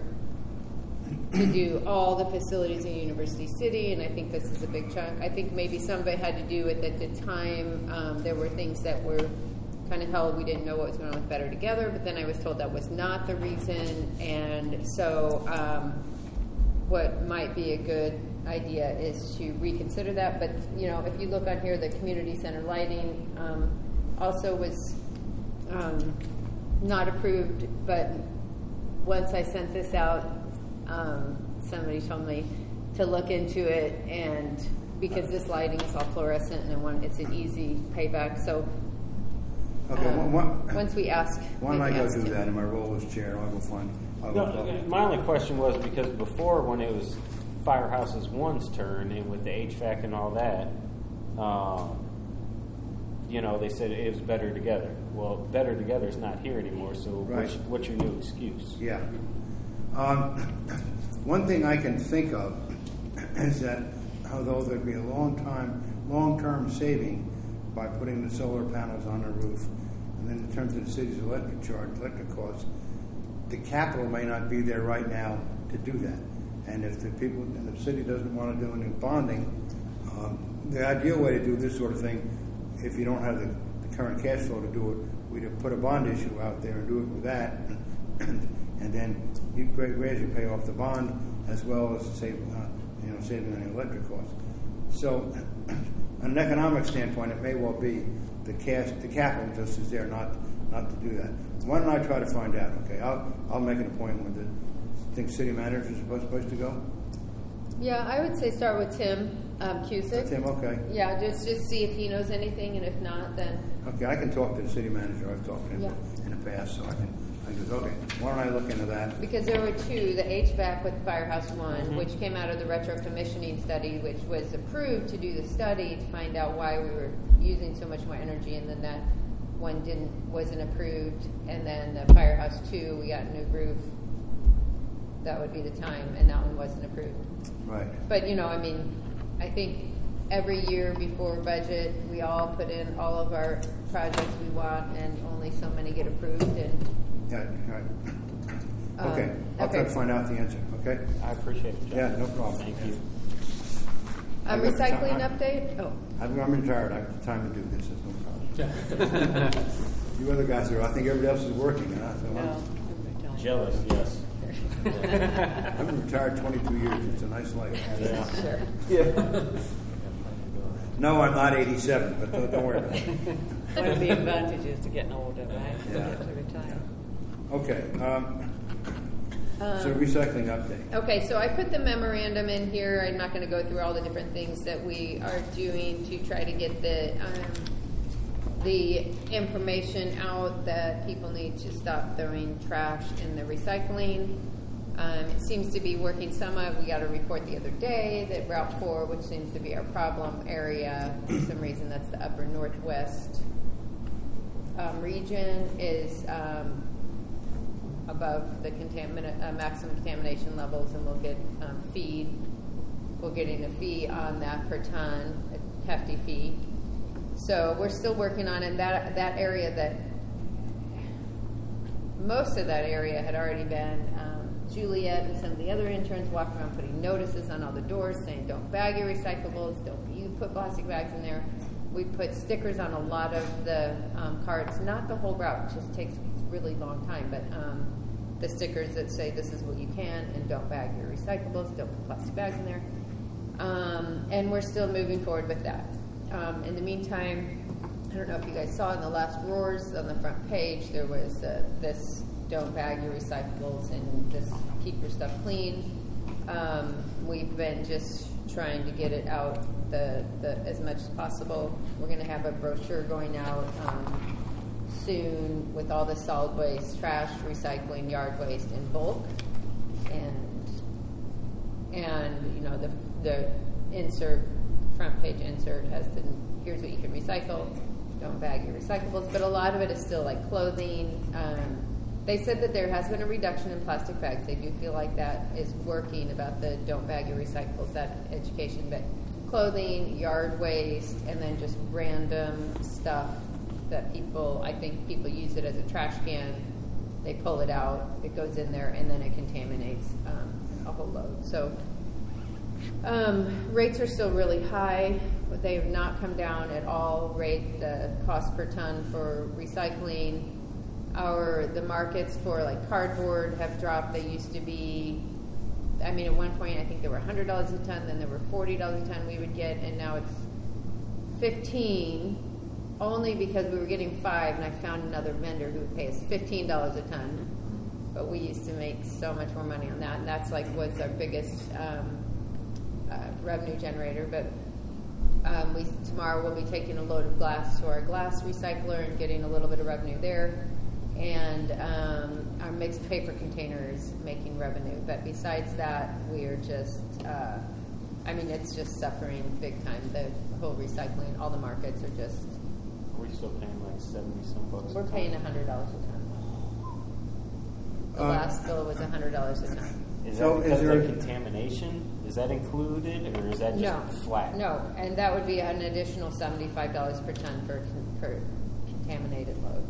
to do all the facilities in University City, and I think this is a big chunk. I think maybe some of it had to do with, at the time, um, there were things that were kind of held, we didn't know what was going on with Better Together, but then I was told that was not the reason, and so um, what might be a good idea is to reconsider that. But, you know, if you look on here, the community center lighting um, also was um, not approved, but once I sent this out, um, somebody told me to look into it, and because this lighting is all fluorescent and one, it's an easy payback. So Okay, um, one, one, once we ask, why don't we I go ask do him. that in my role as chair? I'll go find. I'll No, go talk. my only question was because before, when it was Firehouse's one's turn, and with the H V A C and all that, um, you know, they said it was Better Together. Well, Better Together is not here anymore, so Right. what's, what's your new excuse? Yeah. Um, one thing I can think of is that although there'd be a long time, long-term saving by putting the solar panels on the roof, and then in terms of the city's electric charge, electric costs, the capital may not be there right now to do that. And if the people in the city doesn't want to do any bonding, um, the ideal way to do this sort of thing, if you don't have the, the current cash flow to do it, we'd put a bond issue out there and do it with that, and then you gradually pay off the bond as well as save, uh, you know, saving on the electric costs. So, on an economic standpoint, it may well be the cash, the capital just is there not not to do that. Why don't I try to find out? Okay, I'll I'll make an appointment with the. Think city manager is supposed supposed to go. Yeah, I would say start with Tim um, Cusick. Tim, okay. Yeah, just just see if he knows anything, and if not, then Okay, I can talk to the city manager. I've talked to him Yeah. in the past, so I can. I goes, okay. Why don't I look into that? because there were two, the H V A C with Firehouse One, which came out of the retro commissioning study, which was approved to do the study to find out why we were using so much more energy, and then that one didn't wasn't approved, and then the Firehouse Two, we got a new roof. That would be the time, and that one wasn't approved. Right. But, you know, I mean, I think every year before budget, we all put in all of our projects we want, and only so many get approved, and Yeah. Right. Um, Okay. I'll try okay. to find out the answer. Okay. I appreciate it, John. Yeah, no problem. Thank you. a I've got the recycling time. update? Oh, I'm, I'm retired. I have the time to do this. There's no problem. You other guys are. I think everybody else is working. Huh? So No. I'm- I'm retired. Jealous, yes. I've been retired twenty-two years. It's a nice life. Yeah. sure. No, I'm not eighty-seven, but don't, don't worry about it. One of the advantages to getting older, right? You Yeah. get to retire. Okay. Um, so Um, recycling update. Okay, so I put the memorandum in here. I'm not going to go through all the different things that we are doing to try to get the um, the information out that people need to stop throwing trash in the recycling. Um, it seems to be working somewhat. We got a report the other day that Route four, which seems to be our problem area, for some reason that's the upper northwest um, region, is um, above the contamin- uh, maximum contamination levels, and we'll get um, feed. We're getting a fee on that per ton, a hefty fee. So we're still working on it. That that area that most of that area had already been. Um, Juliet and some of the other interns walked around putting notices on all the doors saying, "Don't bag your recyclables. Don't you put plastic bags in there." We put stickers on a lot of the um, carts. Not the whole route. It just takes a really long time, but. Um, the stickers that say this is what you can and don't bag your recyclables, don't put plastic bags in there. Um, and we're still moving forward with that. Um, in the meantime, I don't know if you guys saw in the last Roars on the front page, there was uh, this don't bag your recyclables and this keep your stuff clean. Um, we've been just trying to get it out the, the as much as possible. We're going to have a brochure going out um, soon with all the solid waste, trash, recycling, yard waste in bulk, and and you know the the insert front page insert has the here's what you can recycle. Don't bag your recyclables, but a lot of it is still like clothing. Um, they said that there has been a reduction in plastic bags. They do feel like that is working about the don't bag your recyclables, that education. But clothing, yard waste, and then just random stuff that people, I think people use it as a trash can. They pull it out, it goes in there, and then it contaminates um, a whole load. So um, rates are still really high. But they have not come down at all. Rate the cost per ton for recycling. Our the markets for like cardboard have dropped. They used to be, I mean, at one point I think there were one hundred dollars a ton. Then there were forty dollars a ton we would get, and now it's fifteen. Only because we were getting five, and I found another vendor who would pay us fifteen dollars a ton. But we used to make so much more money on that, and that's like was our biggest um, uh, revenue generator. But Um, we tomorrow we'll be taking a load of glass to our glass recycler and getting a little bit of revenue there, and um, our mixed paper container is making revenue. But besides that, we are just, uh, I mean, it's just suffering big time. The whole recycling, all the markets are just. Are we still paying like seventy some bucks? We're paying a hundred dollars a ton. The Uh, last bill was a hundred dollars a ton. Is So that is because there- of contamination? Is that included, or is that just No, flat? no, and that would be an additional seventy-five dollars per ton for per contaminated load.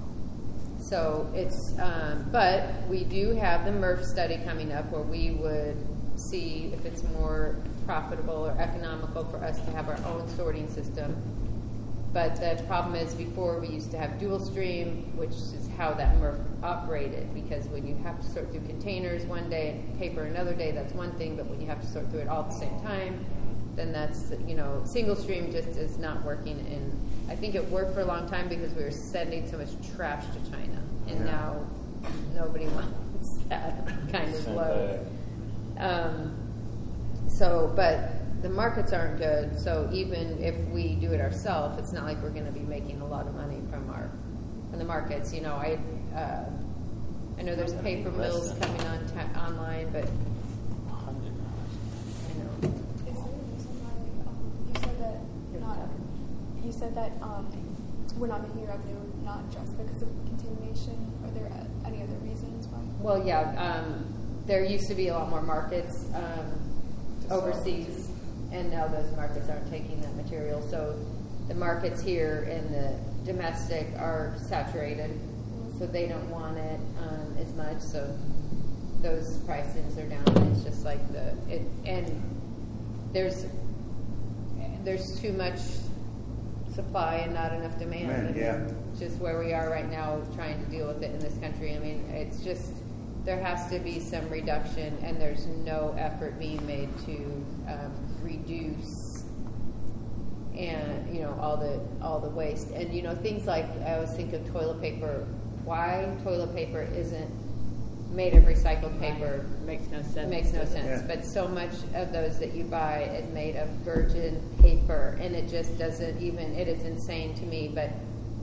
So it's, um, but we do have the M R F study coming up where we would see if it's more profitable or economical for us to have our own sorting system. But the problem is, before we used to have dual stream, which is how that M R F operated, because when you have to sort through containers one day and paper another day, that's one thing, but when you have to sort through it all at the same time, then that's, you know, single stream just is not working. And I think it worked for a long time because we were sending so much trash to China, and Yeah. now nobody wants that kind of Send load. Um, so, but the markets aren't good, so even if we do it ourselves, it's not like we're going to be making a lot of money from our from the markets. You know, I uh, I know there's paper mills coming on ta- online, but Hundred dollars. I know. Is there a reason why um, you said that not you said that um, we're not making revenue not just because of contamination? Are there uh, any other reasons why? Well, yeah, um, there used to be a lot more markets um, overseas, and now those markets aren't taking that material. So the markets here and the domestic are saturated, so they don't want it um, as much. So those prices are down. It's just like the it, and there's there's too much supply and not enough demand. Man, I mean, yeah. just where we are right now, trying to deal with it in this country. I mean, it's just there has to be some reduction, and there's no effort being made to um, reduce and you know all the all the waste. And you know things like I always think of toilet paper. Why toilet paper isn't made of recycled paper Makes no sense. makes no does it? sense. Yeah. But so much of those that you buy is made of virgin paper, and it just doesn't even. It is insane to me, but.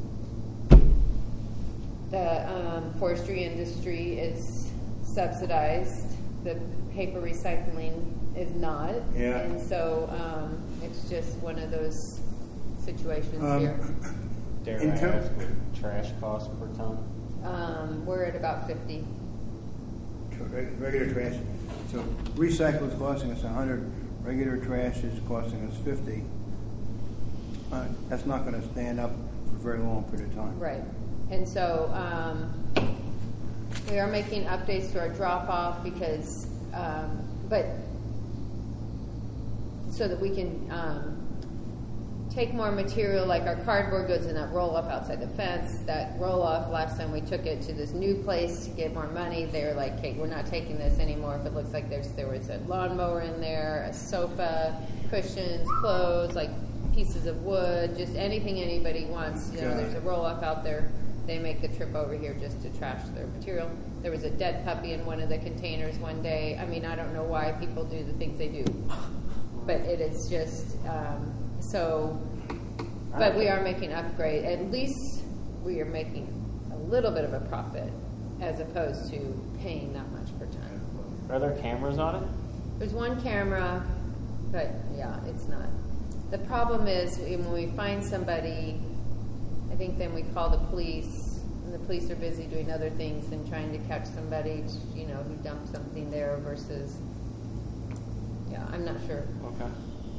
The um, forestry industry is subsidized. The paper recycling is not. Yeah. And so um, it's just one of those situations Um, here. Dare In I term- ask what trash cost per ton? Um, we're at about fifty. Tr- reg- Regular trash. So recycle is costing us a hundred. Regular trash is costing us fifty. Uh, that's not going to stand up for a very long period of time. Right. And so um, we are making updates to our drop-off because, um, but so that we can um, take more material, like our cardboard goes in that roll-off outside the fence. That roll-off, last time we took it to this new place to get more money, they were like, okay, we're not taking this anymore if it looks like there's there was a lawnmower in there, a sofa, cushions, clothes, like pieces of wood, just anything anybody wants. You know, God. there's a roll-off out there. They make the trip over here just to trash their material. There was a dead puppy in one of the containers one day. I mean, I don't know why people do the things they do. but it is just, um, so, but we are making upgrade, at least we are making a little bit of a profit as opposed to paying that much per ton. Are there cameras on it? There's one camera, but yeah, it's not. The problem is when we find somebody, I think then we call the police, and the police are busy doing other things and trying to catch somebody, you know, who dumped something there versus, yeah, I'm not sure. Okay.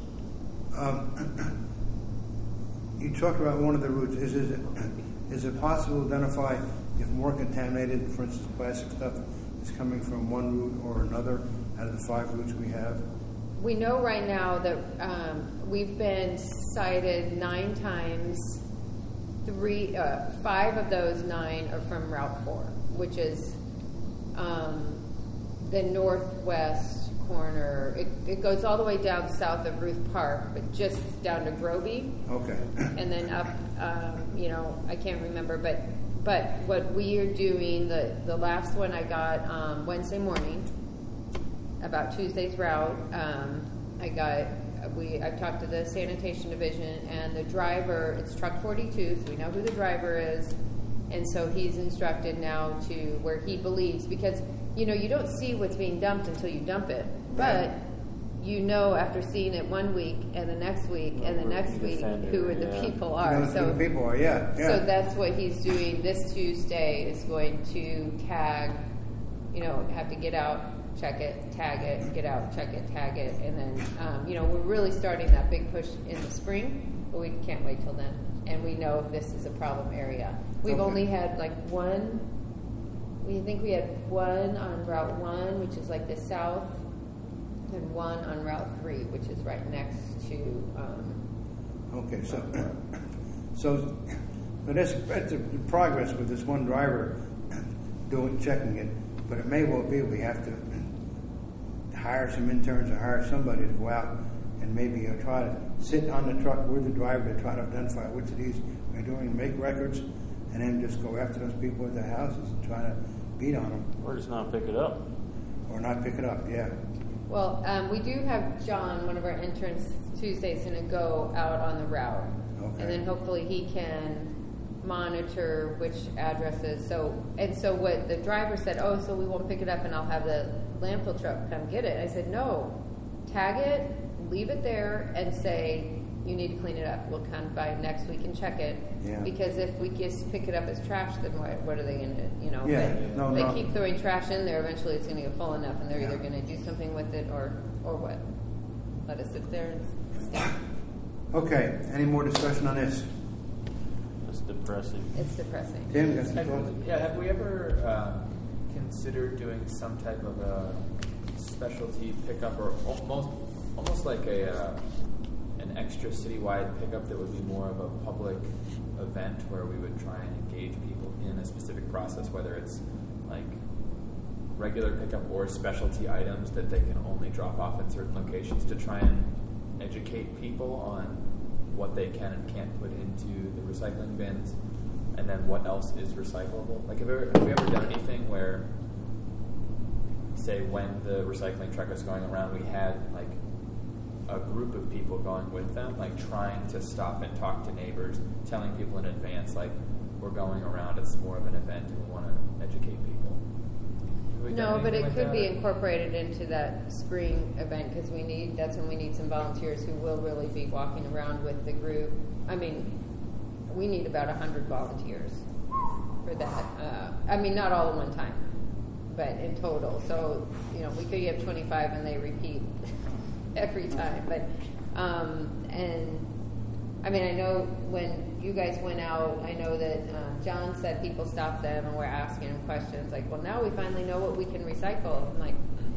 Um, you talked about one of the routes. Is, is, it, is it possible to identify if more contaminated, for instance, plastic stuff is coming from one route or another out of the five routes we have? We know right now that um, we've been cited nine times. Three, uh, five of those nine are from Route Four, which is um, the northwest corner. It, it goes all the way down south of Ruth Park, but just down to Groby. Okay. And then up, um, you know, I can't remember, but but what we are doing, the the last one I got um, Wednesday morning about Tuesday's route. Um, I got. We I've talked to the sanitation division and the driver. It's truck forty-two, so we know who the driver is, and so he's instructed now to where he believes, because you know you don't see what's being dumped until you dump it, but you know after seeing it one week and the next week and the next week who are the yeah. people You are. know who So the people are, yeah, yeah. so that's what he's doing this Tuesday. Is going to tag, you know, have to get out, check it, tag it, get out, check it, tag it, and then, um, you know, we're really starting that big push in the spring, but we can't wait till then. And we know if this is a problem area. We've Okay. only had like one, we think we had one on Route one, which is like the south, and one on Route three, which is right next to, um, Okay, so, so, but that's, that's a progress with this one driver doing, checking it, but it may well be we have to hire some interns or hire somebody to go out and maybe uh, try to sit on the truck with the driver to try to identify which of these we're doing, make records, and then just go after those people at their houses and try to beat on them. Or just not pick it up. Or not pick it up, yeah. well, um, we do have John, one of our interns, Tuesday's going to go out on the route. Okay. And then hopefully he can monitor which addresses. So, and so what the driver said, oh, so we won't pick it up and I'll have the landfill truck come get it. I said, no, tag it, leave it there, and say, you need to clean it up. We'll come by next week and check it. Yeah. Because if we just pick it up as trash, then what, what are they going to, you know? Yeah, But no, they no. keep throwing trash in there, eventually it's going to get full enough, and they're Yeah. either going to do something with it or, or what? Let us sit there and stink. Okay, any more discussion on this? That's depressing. It's depressing. Tim, got some Have, thoughts? yeah, have we ever um, considered doing some type of a specialty pickup, or almost almost like a uh, an extra citywide pickup that would be more of a public event where we would try and engage people in a specific process, whether it's like regular pickup or specialty items that they can only drop off at certain locations, to try and educate people on what they can and can't put into the recycling bins, and then what else is recyclable. Like, have we ever, have we ever done anything where, say, when the recycling truck was going around, we had like a group of people going with them, like trying to stop and talk to neighbors, telling people in advance, like, we're going around, it's more of an event and we want to educate people? Have we done No, but anything it like could that? be incorporated into that spring event, because we need, that's when we need some volunteers who will really be walking around with the group. I mean, we need about a hundred volunteers for that. Uh, I mean, not all at one time, but in total. So, you know, we could have twenty-five and they repeat every time. But, um, and I mean, I know when you guys went out, I know that uh, John said people stopped them and were asking him questions like, well, now we finally know what we can recycle. I'm like,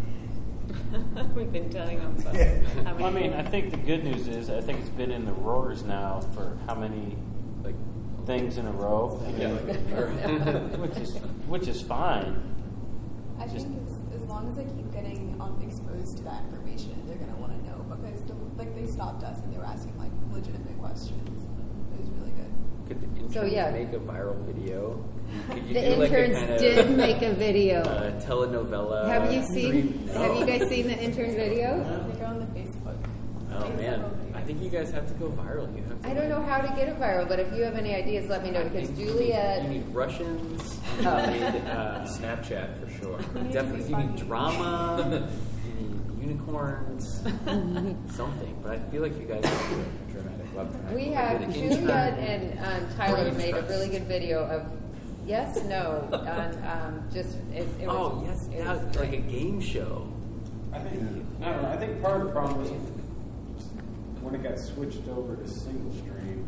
We've been telling them for Yeah. how Well, I many mean, I think the good news is I think it's been in the roars now for how many Like, things in a row, I yeah, mean, like, which is which is fine. I Just- think as, as long as they keep getting um, exposed to that information, they're going to want to know, because the, like they stopped us and they were asking like legitimate questions. It was really good. Could the interns So, yeah. make a viral video? Could you the do like a interns kind of, did make a video. uh, telenovela? Have you seen? stream? Have you guys seen the intern video? They go on the Facebook. Oh man, I think you guys have to go viral. You have to. I don't know how to get it viral, but if you have any ideas, let me know, because You need- Juliet... You need Russians. You Oh. need uh, Snapchat for sure. need to Definitely, be you need funny. drama. You need unicorns. Something. But I feel like you guys are doing a dramatic love triangle. We Maybe have the Juliet intern. and um, Tyler Brain made a trust. really good video of yes, no, on um, just it, it was. Oh yes, it that was was like a great. game show. I think, I don't know, I think part of the problem was when it got switched over to single stream,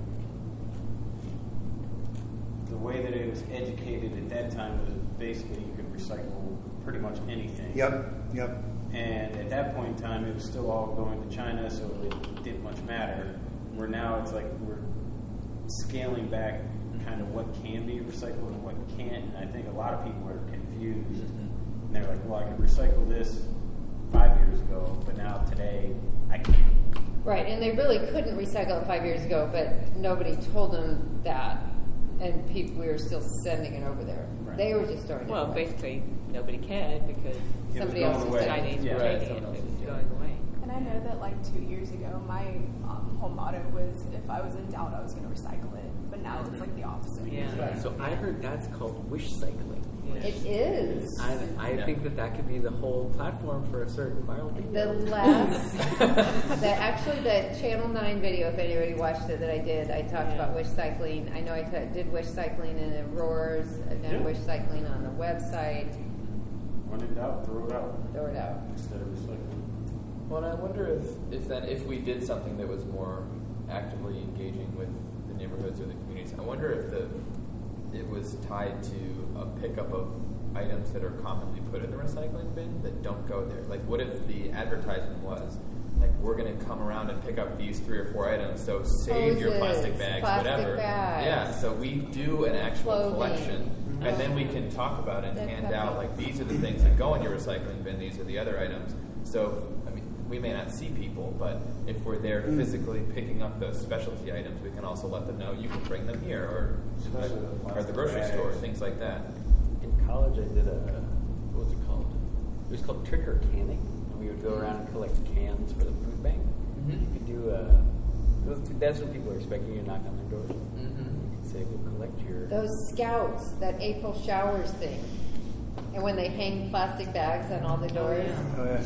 the way that it was educated at that time was basically you could recycle pretty much anything. Yep, yep. And at that point in time, it was still all going to China, so it didn't much matter. Where now it's like we're scaling back kind of what can be recycled and what can't. And I think a lot of people are confused. And they're like, well, I could recycle this five years ago, but now today I can't. Right, and they really couldn't recycle it five years ago, but nobody told them that, and people we were still sending it over there. Right. They were just throwing it Well, away. basically, nobody cared because was Somebody going else was away. Chinese Yeah, were right, taking it. someone It else was was going away. And I know that like two years ago, my um, whole motto was if I was in doubt, I was going to recycle it. But now it's like the opposite. Yeah. So I heard that's called wish cycling. It is. I, I Yeah. think that that could be the whole platform for a certain viral The video. last, the actually the Channel Nine video, if anybody watched it, that I did, I talked Yeah. about wish cycling. I know I t- did wish cycling in Aurora's, and then Yeah. wish cycling on the website. When in doubt, throw it out Throw it out. instead of recycling. Well, and I wonder if, if then if we did something that was more actively engaging with the neighborhoods or the communities, I wonder if the it was tied to a pickup of items that are commonly put in the recycling bin that don't go there. Like, what if the advertisement was like, we're going to come around and pick up these three or four items, so save your Hoses, plastic bags, plastic whatever. bags. Yeah, so we do an actual Clothing. collection, and then we can talk about it and That hand kind out of- like these are the things that go in your recycling bin, these are the other items. So, I mean, we may not see people, but if we're there physically picking up those specialty items, we can also let them know you can bring them here, or Especially the or the plastic grocery bags. store, things like that. In college, I did a, what was it called? It was called trick or canning. And we would go around and collect cans for the food bank. Mhm. You could do a, those- that's what people are expecting you to knock on their doors. Mm-hmm. You could say, we'll collect your. Those scouts, that April showers thing, and when they hang plastic bags on all the doors. yeah. Oh, yeah.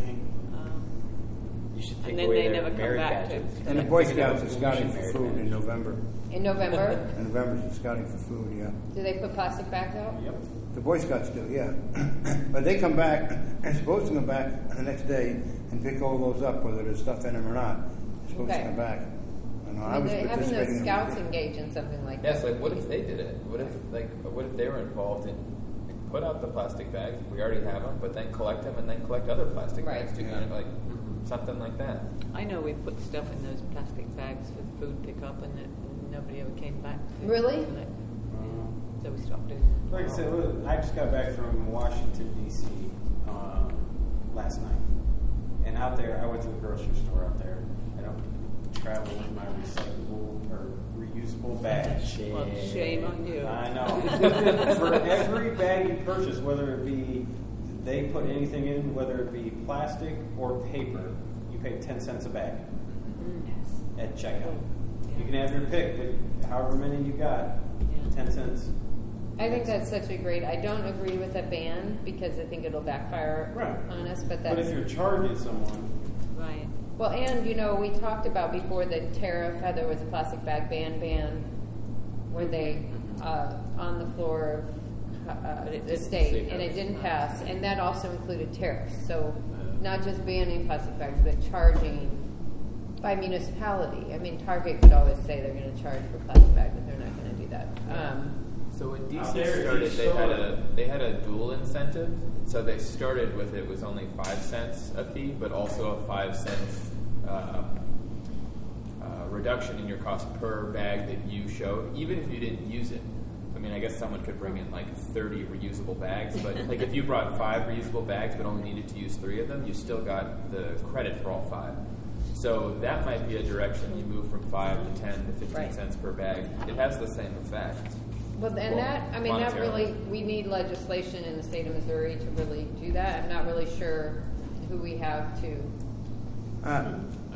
Um, You should take And then away they their never come merit back to- badges. And the Like, Boy they could have Scouts are a scouting merit for food badge. in November. In November, In November, they're scouting for food, yeah. do they put plastic bags out? Yep. The Boy Scouts do, yeah. But they come back, they're supposed to come back the next day and pick all those up, whether there's stuff in them or not. They're supposed Okay. to come back. I know, I I mean, was they're having participating those in scouts it. engage in something like Yeah, that. so like, what if they did it? What if like, what if they were involved in like, put out the plastic bags? We already have them, but then collect them and then collect other plastic Right. bags too. Yeah. You know, like something like that. I know we put stuff in those plastic bags for the food pickup, and, it, and nobody ever came back. To Really? collect. Um, So we stopped doing that. Like I said, look, I just got back from Washington, D C um, last night. And out there, I went to the grocery store out there. I don't travel with my recyclable or reusable bag. Well, shame on you. I know. For every bag you purchase, whether it be they put anything in, whether it be plastic or paper, you pay ten cents a bag at checkout. You can have your pick, but however many you got, Yeah. ten cents. I think that's such a great. I don't agree with the ban because I think it'll backfire Right. on us. But But that's if you're charging someone, Right. well, and you know, we talked about before the tariff how there was a plastic bag ban ban where they uh, on the floor of uh, But it the didn't state, say and it that. didn't pass, and that also included tariffs. So not just banning plastic bags, but charging by municipality. I mean, Target could always say they're going to charge for plastic bags, but they're not going to do that. Um, So when D Out C there, started, each they had store. a they had a dual incentive. So they started with it was only five cents a fee, but also a five cents uh, uh, reduction in your cost per bag that you showed, even if you didn't use it. I mean, I guess someone could bring in like thirty reusable bags, but like if you brought five reusable bags but only needed to use three of them, you still got the credit for all five. So that might be a direction you move from five to ten to fifteen Right. cents per bag. It has the same effect. Well, and Well, that, I mean, that monetarily. really, we need legislation in the state of Missouri to really do that. I'm not really sure who we have to. Uh, I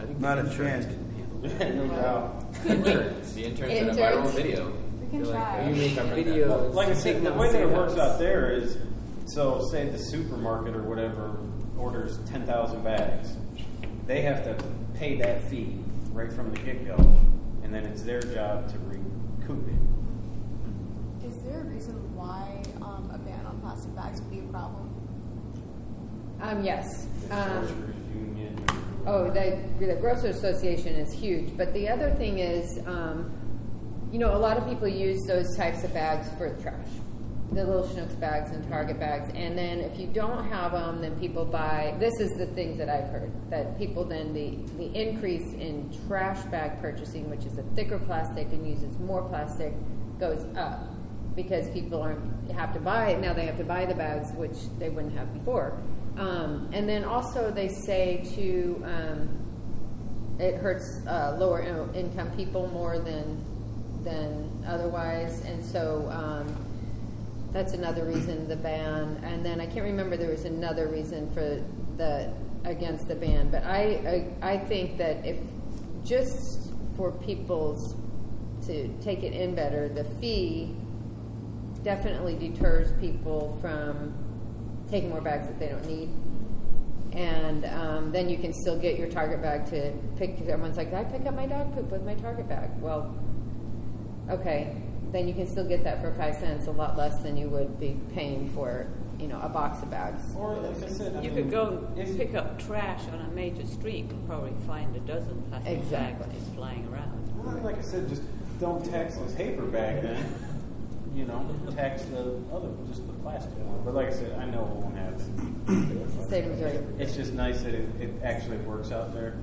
I think Not the a insurance chance. can handle that. No doubt. Interns. The interns in a Interns. viral video. We can You're like, try. "Oh, you make up Video. Like I said, the Taking way on that it sales. works out there is, so say the supermarket or whatever orders ten thousand bags, they have to pay that fee right from the get-go, and then it's their job to recoup it. Is there a reason why um, a ban on plastic bags would be a problem? Um, yes. The Um, Grocers Union. Oh, the, the Grocers Association is huge. But the other thing is, um, you know, a lot of people use those types of bags for the trash. The little Schnucks bags and Target bags. And then if you don't have them, then people buy, this is the things that I've heard, that people then, the, the increase in trash bag purchasing, which is a thicker plastic and uses more plastic, goes up. Because people aren't, have to buy, now they have to buy the bags, which they wouldn't have before. Um, and then also they say to, um, it hurts uh, lower in- income people more than than otherwise, and so um, that's another reason the ban. And then I can't remember, there was another reason for the against the ban, but I I, I think that if just for people's to take it in better, the fee definitely deters people from taking more bags that they don't need. And um, then you can still get your Target bag to pick. Everyone's like, I pick up my dog poop with my Target bag. Well, okay, then you can still get that for five cents, a lot less than you would be paying for, you know, a box of bags. Or, like I said, I You mean, could go if and pick up trash on a major street and probably find a dozen plastic Exactly. bags flying around. Well, like I said, just don't tax the paper bag then. You know, tax the other, just the plastic one. But like I said, I know it won't happen. State of Missouri. It's just nice that it, it actually works out there.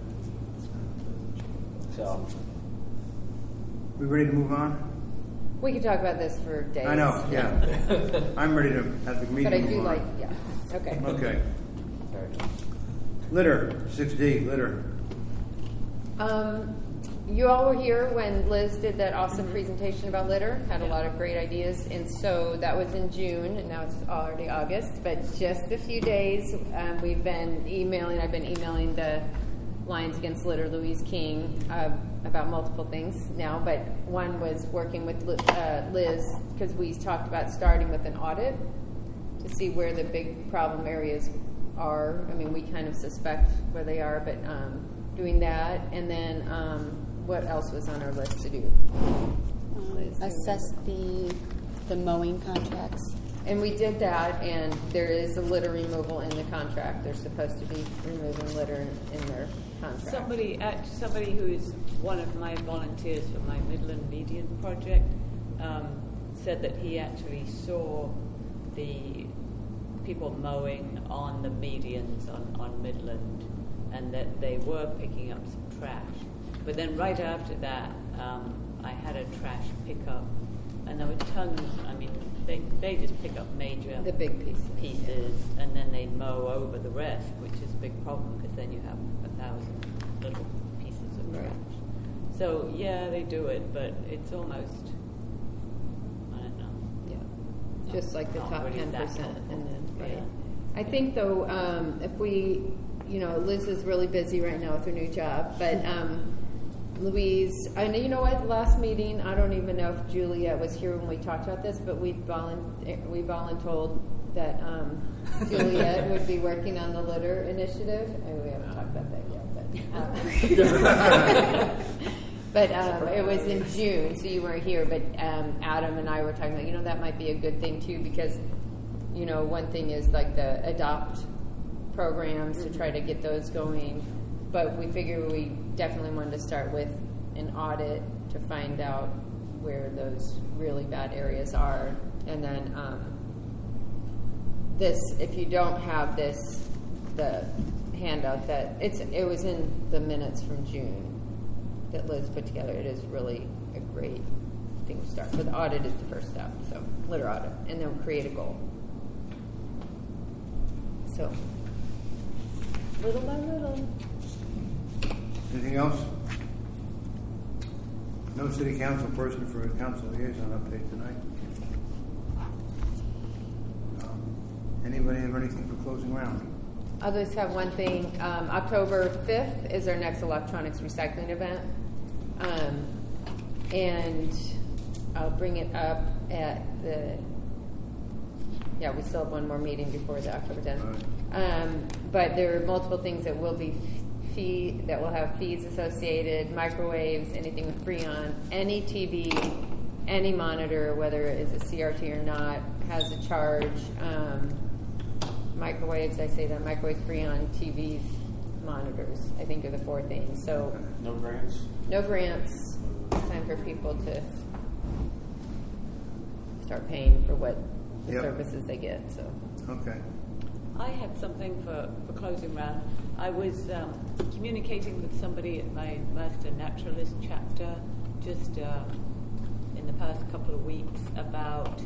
So, We ready to move on? We could talk about this for days. I know, yeah. I'm ready to have the meeting But I move do on. like, yeah, okay. Okay. Litter, six D, litter. Um, you all were here when Liz did that awesome presentation about litter, had a lot of great ideas, and so that was in June, and now it's already August, but just a few days, um, we've been emailing, I've been emailing the Lions Against Litter, Louise King, uh, about multiple things now, but one was working with uh, Liz, because we talked about starting with an audit to see where the big problem areas are. I mean, we kind of suspect where they are, but um, doing that, and then um, what else was on our list to do? Um, Liz, do you assess the the mowing contracts. And we did that, and there is a litter removal in the contract. They're supposed to be removing litter in, in their contract. Somebody, act- somebody who is one of my volunteers for my Midland Median project um, said that he actually saw the people mowing on the medians on, on Midland, and that they were picking up some trash. But then right after that, um, I had a trash pickup, and there were tons. I mean, they they just pick up major The big pieces. pieces, and then they mow over the rest, which is a big problem because then you have a thousand little pieces of Right. trash. So yeah, they do it, but it's almost I don't know. Yeah, just like the Not top really ten that percent, helpful. and then right. Yeah. I think though, um, if we, you know, Liz is really busy right now with her new job, but um, Louise, I know, you know what? Last meeting, I don't even know if Juliet was here when we talked about this, but we volun we voluntold that um, Juliet would be working on the litter initiative. And we haven't talked about that yet, but. Um, But um, it was in June, so you weren't here. But um, Adam and I were talking about, you know, that might be a good thing too, because, you know, one thing is like the adopt programs to try to get those going. But we figured we definitely wanted to start with an audit to find out where those really bad areas are. And then um, this, if you don't have this, the handout that it's, it was in the minutes from June that Liz put together. It is really a great thing to start. But the audit is the first step, so litter audit, and then create a goal. So, little by little. Anything else? No city council person for a council liaison update tonight. Um, Anybody have anything for closing round? I'll just have one thing. Um, October fifth is our next electronics recycling event. Um, and I'll bring it up at the, yeah, we still have one more meeting before the October tenth. Um, but there are multiple things that will be fee, that will have fees associated, microwaves, anything with Freon, any T V, any monitor, whether it is a C R T or not, has a charge. Um, microwaves, I say that, microwaves, Freon, T Vs, monitors, I think are the four things. So No grants? no grants. It's time for people to start paying for what the Yep. services they get. So Okay. I had something for, for closing round. I was um, communicating with somebody at my Master Naturalist chapter just uh, in the past couple of weeks about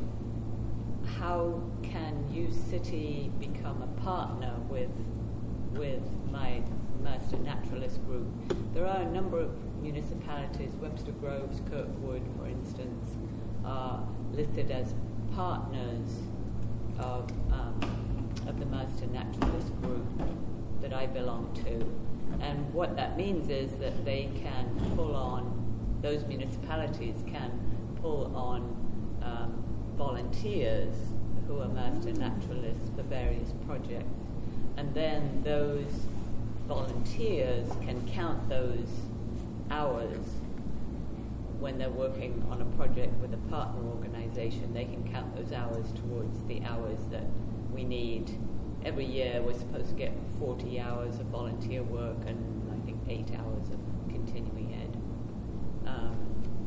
how can U City become a partner with with my Master Naturalist group. There are a number of municipalities, Webster Groves, Kirkwood, for instance, are listed as partners of um, of the Master Naturalist group that I belong to. And what that means is that they can pull on, those municipalities can pull on um, volunteers who are Master Naturalists for various projects. And then those volunteers can count those hours when they're working on a project with a partner organization. They can count those hours towards the hours that we need. Every year we're supposed to get forty hours of volunteer work and I think eight hours of continuing ed. Um,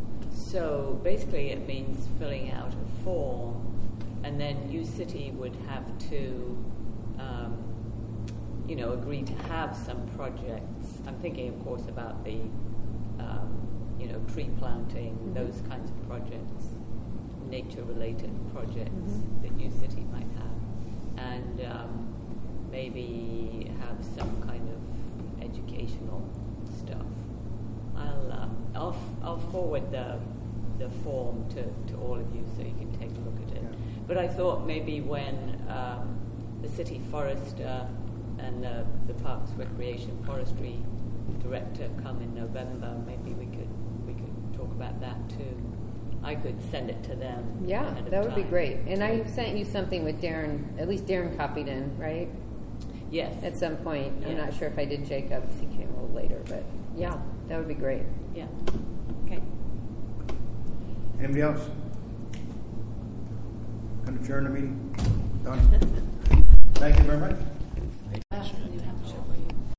so basically it means filling out a form, and then U City would have to um, you know, agree to have some projects. I'm thinking, of course, about the um, you know, tree planting, mm-hmm. those kinds of projects, nature-related projects mm-hmm. that U City might have, and um, maybe have some kind of educational stuff. I'll uh, I'll, f- I'll forward the the form to, to all of you so you can take a look at it. Yeah. But I thought maybe when um, the city forester and the, the Parks Recreation Forestry director come in November, maybe we could we could talk about that too. I could send it to them. yeah, ahead of that would be time. great. And I sent you something with Darren, at least Darren copied in, right? Yes. At some point. I'm Yes. not sure if I did Jacob's, he came a little later, but yeah, that would be great. Yeah. Okay. Anybody else? Can adjourn the meeting? Done. Thank you very much.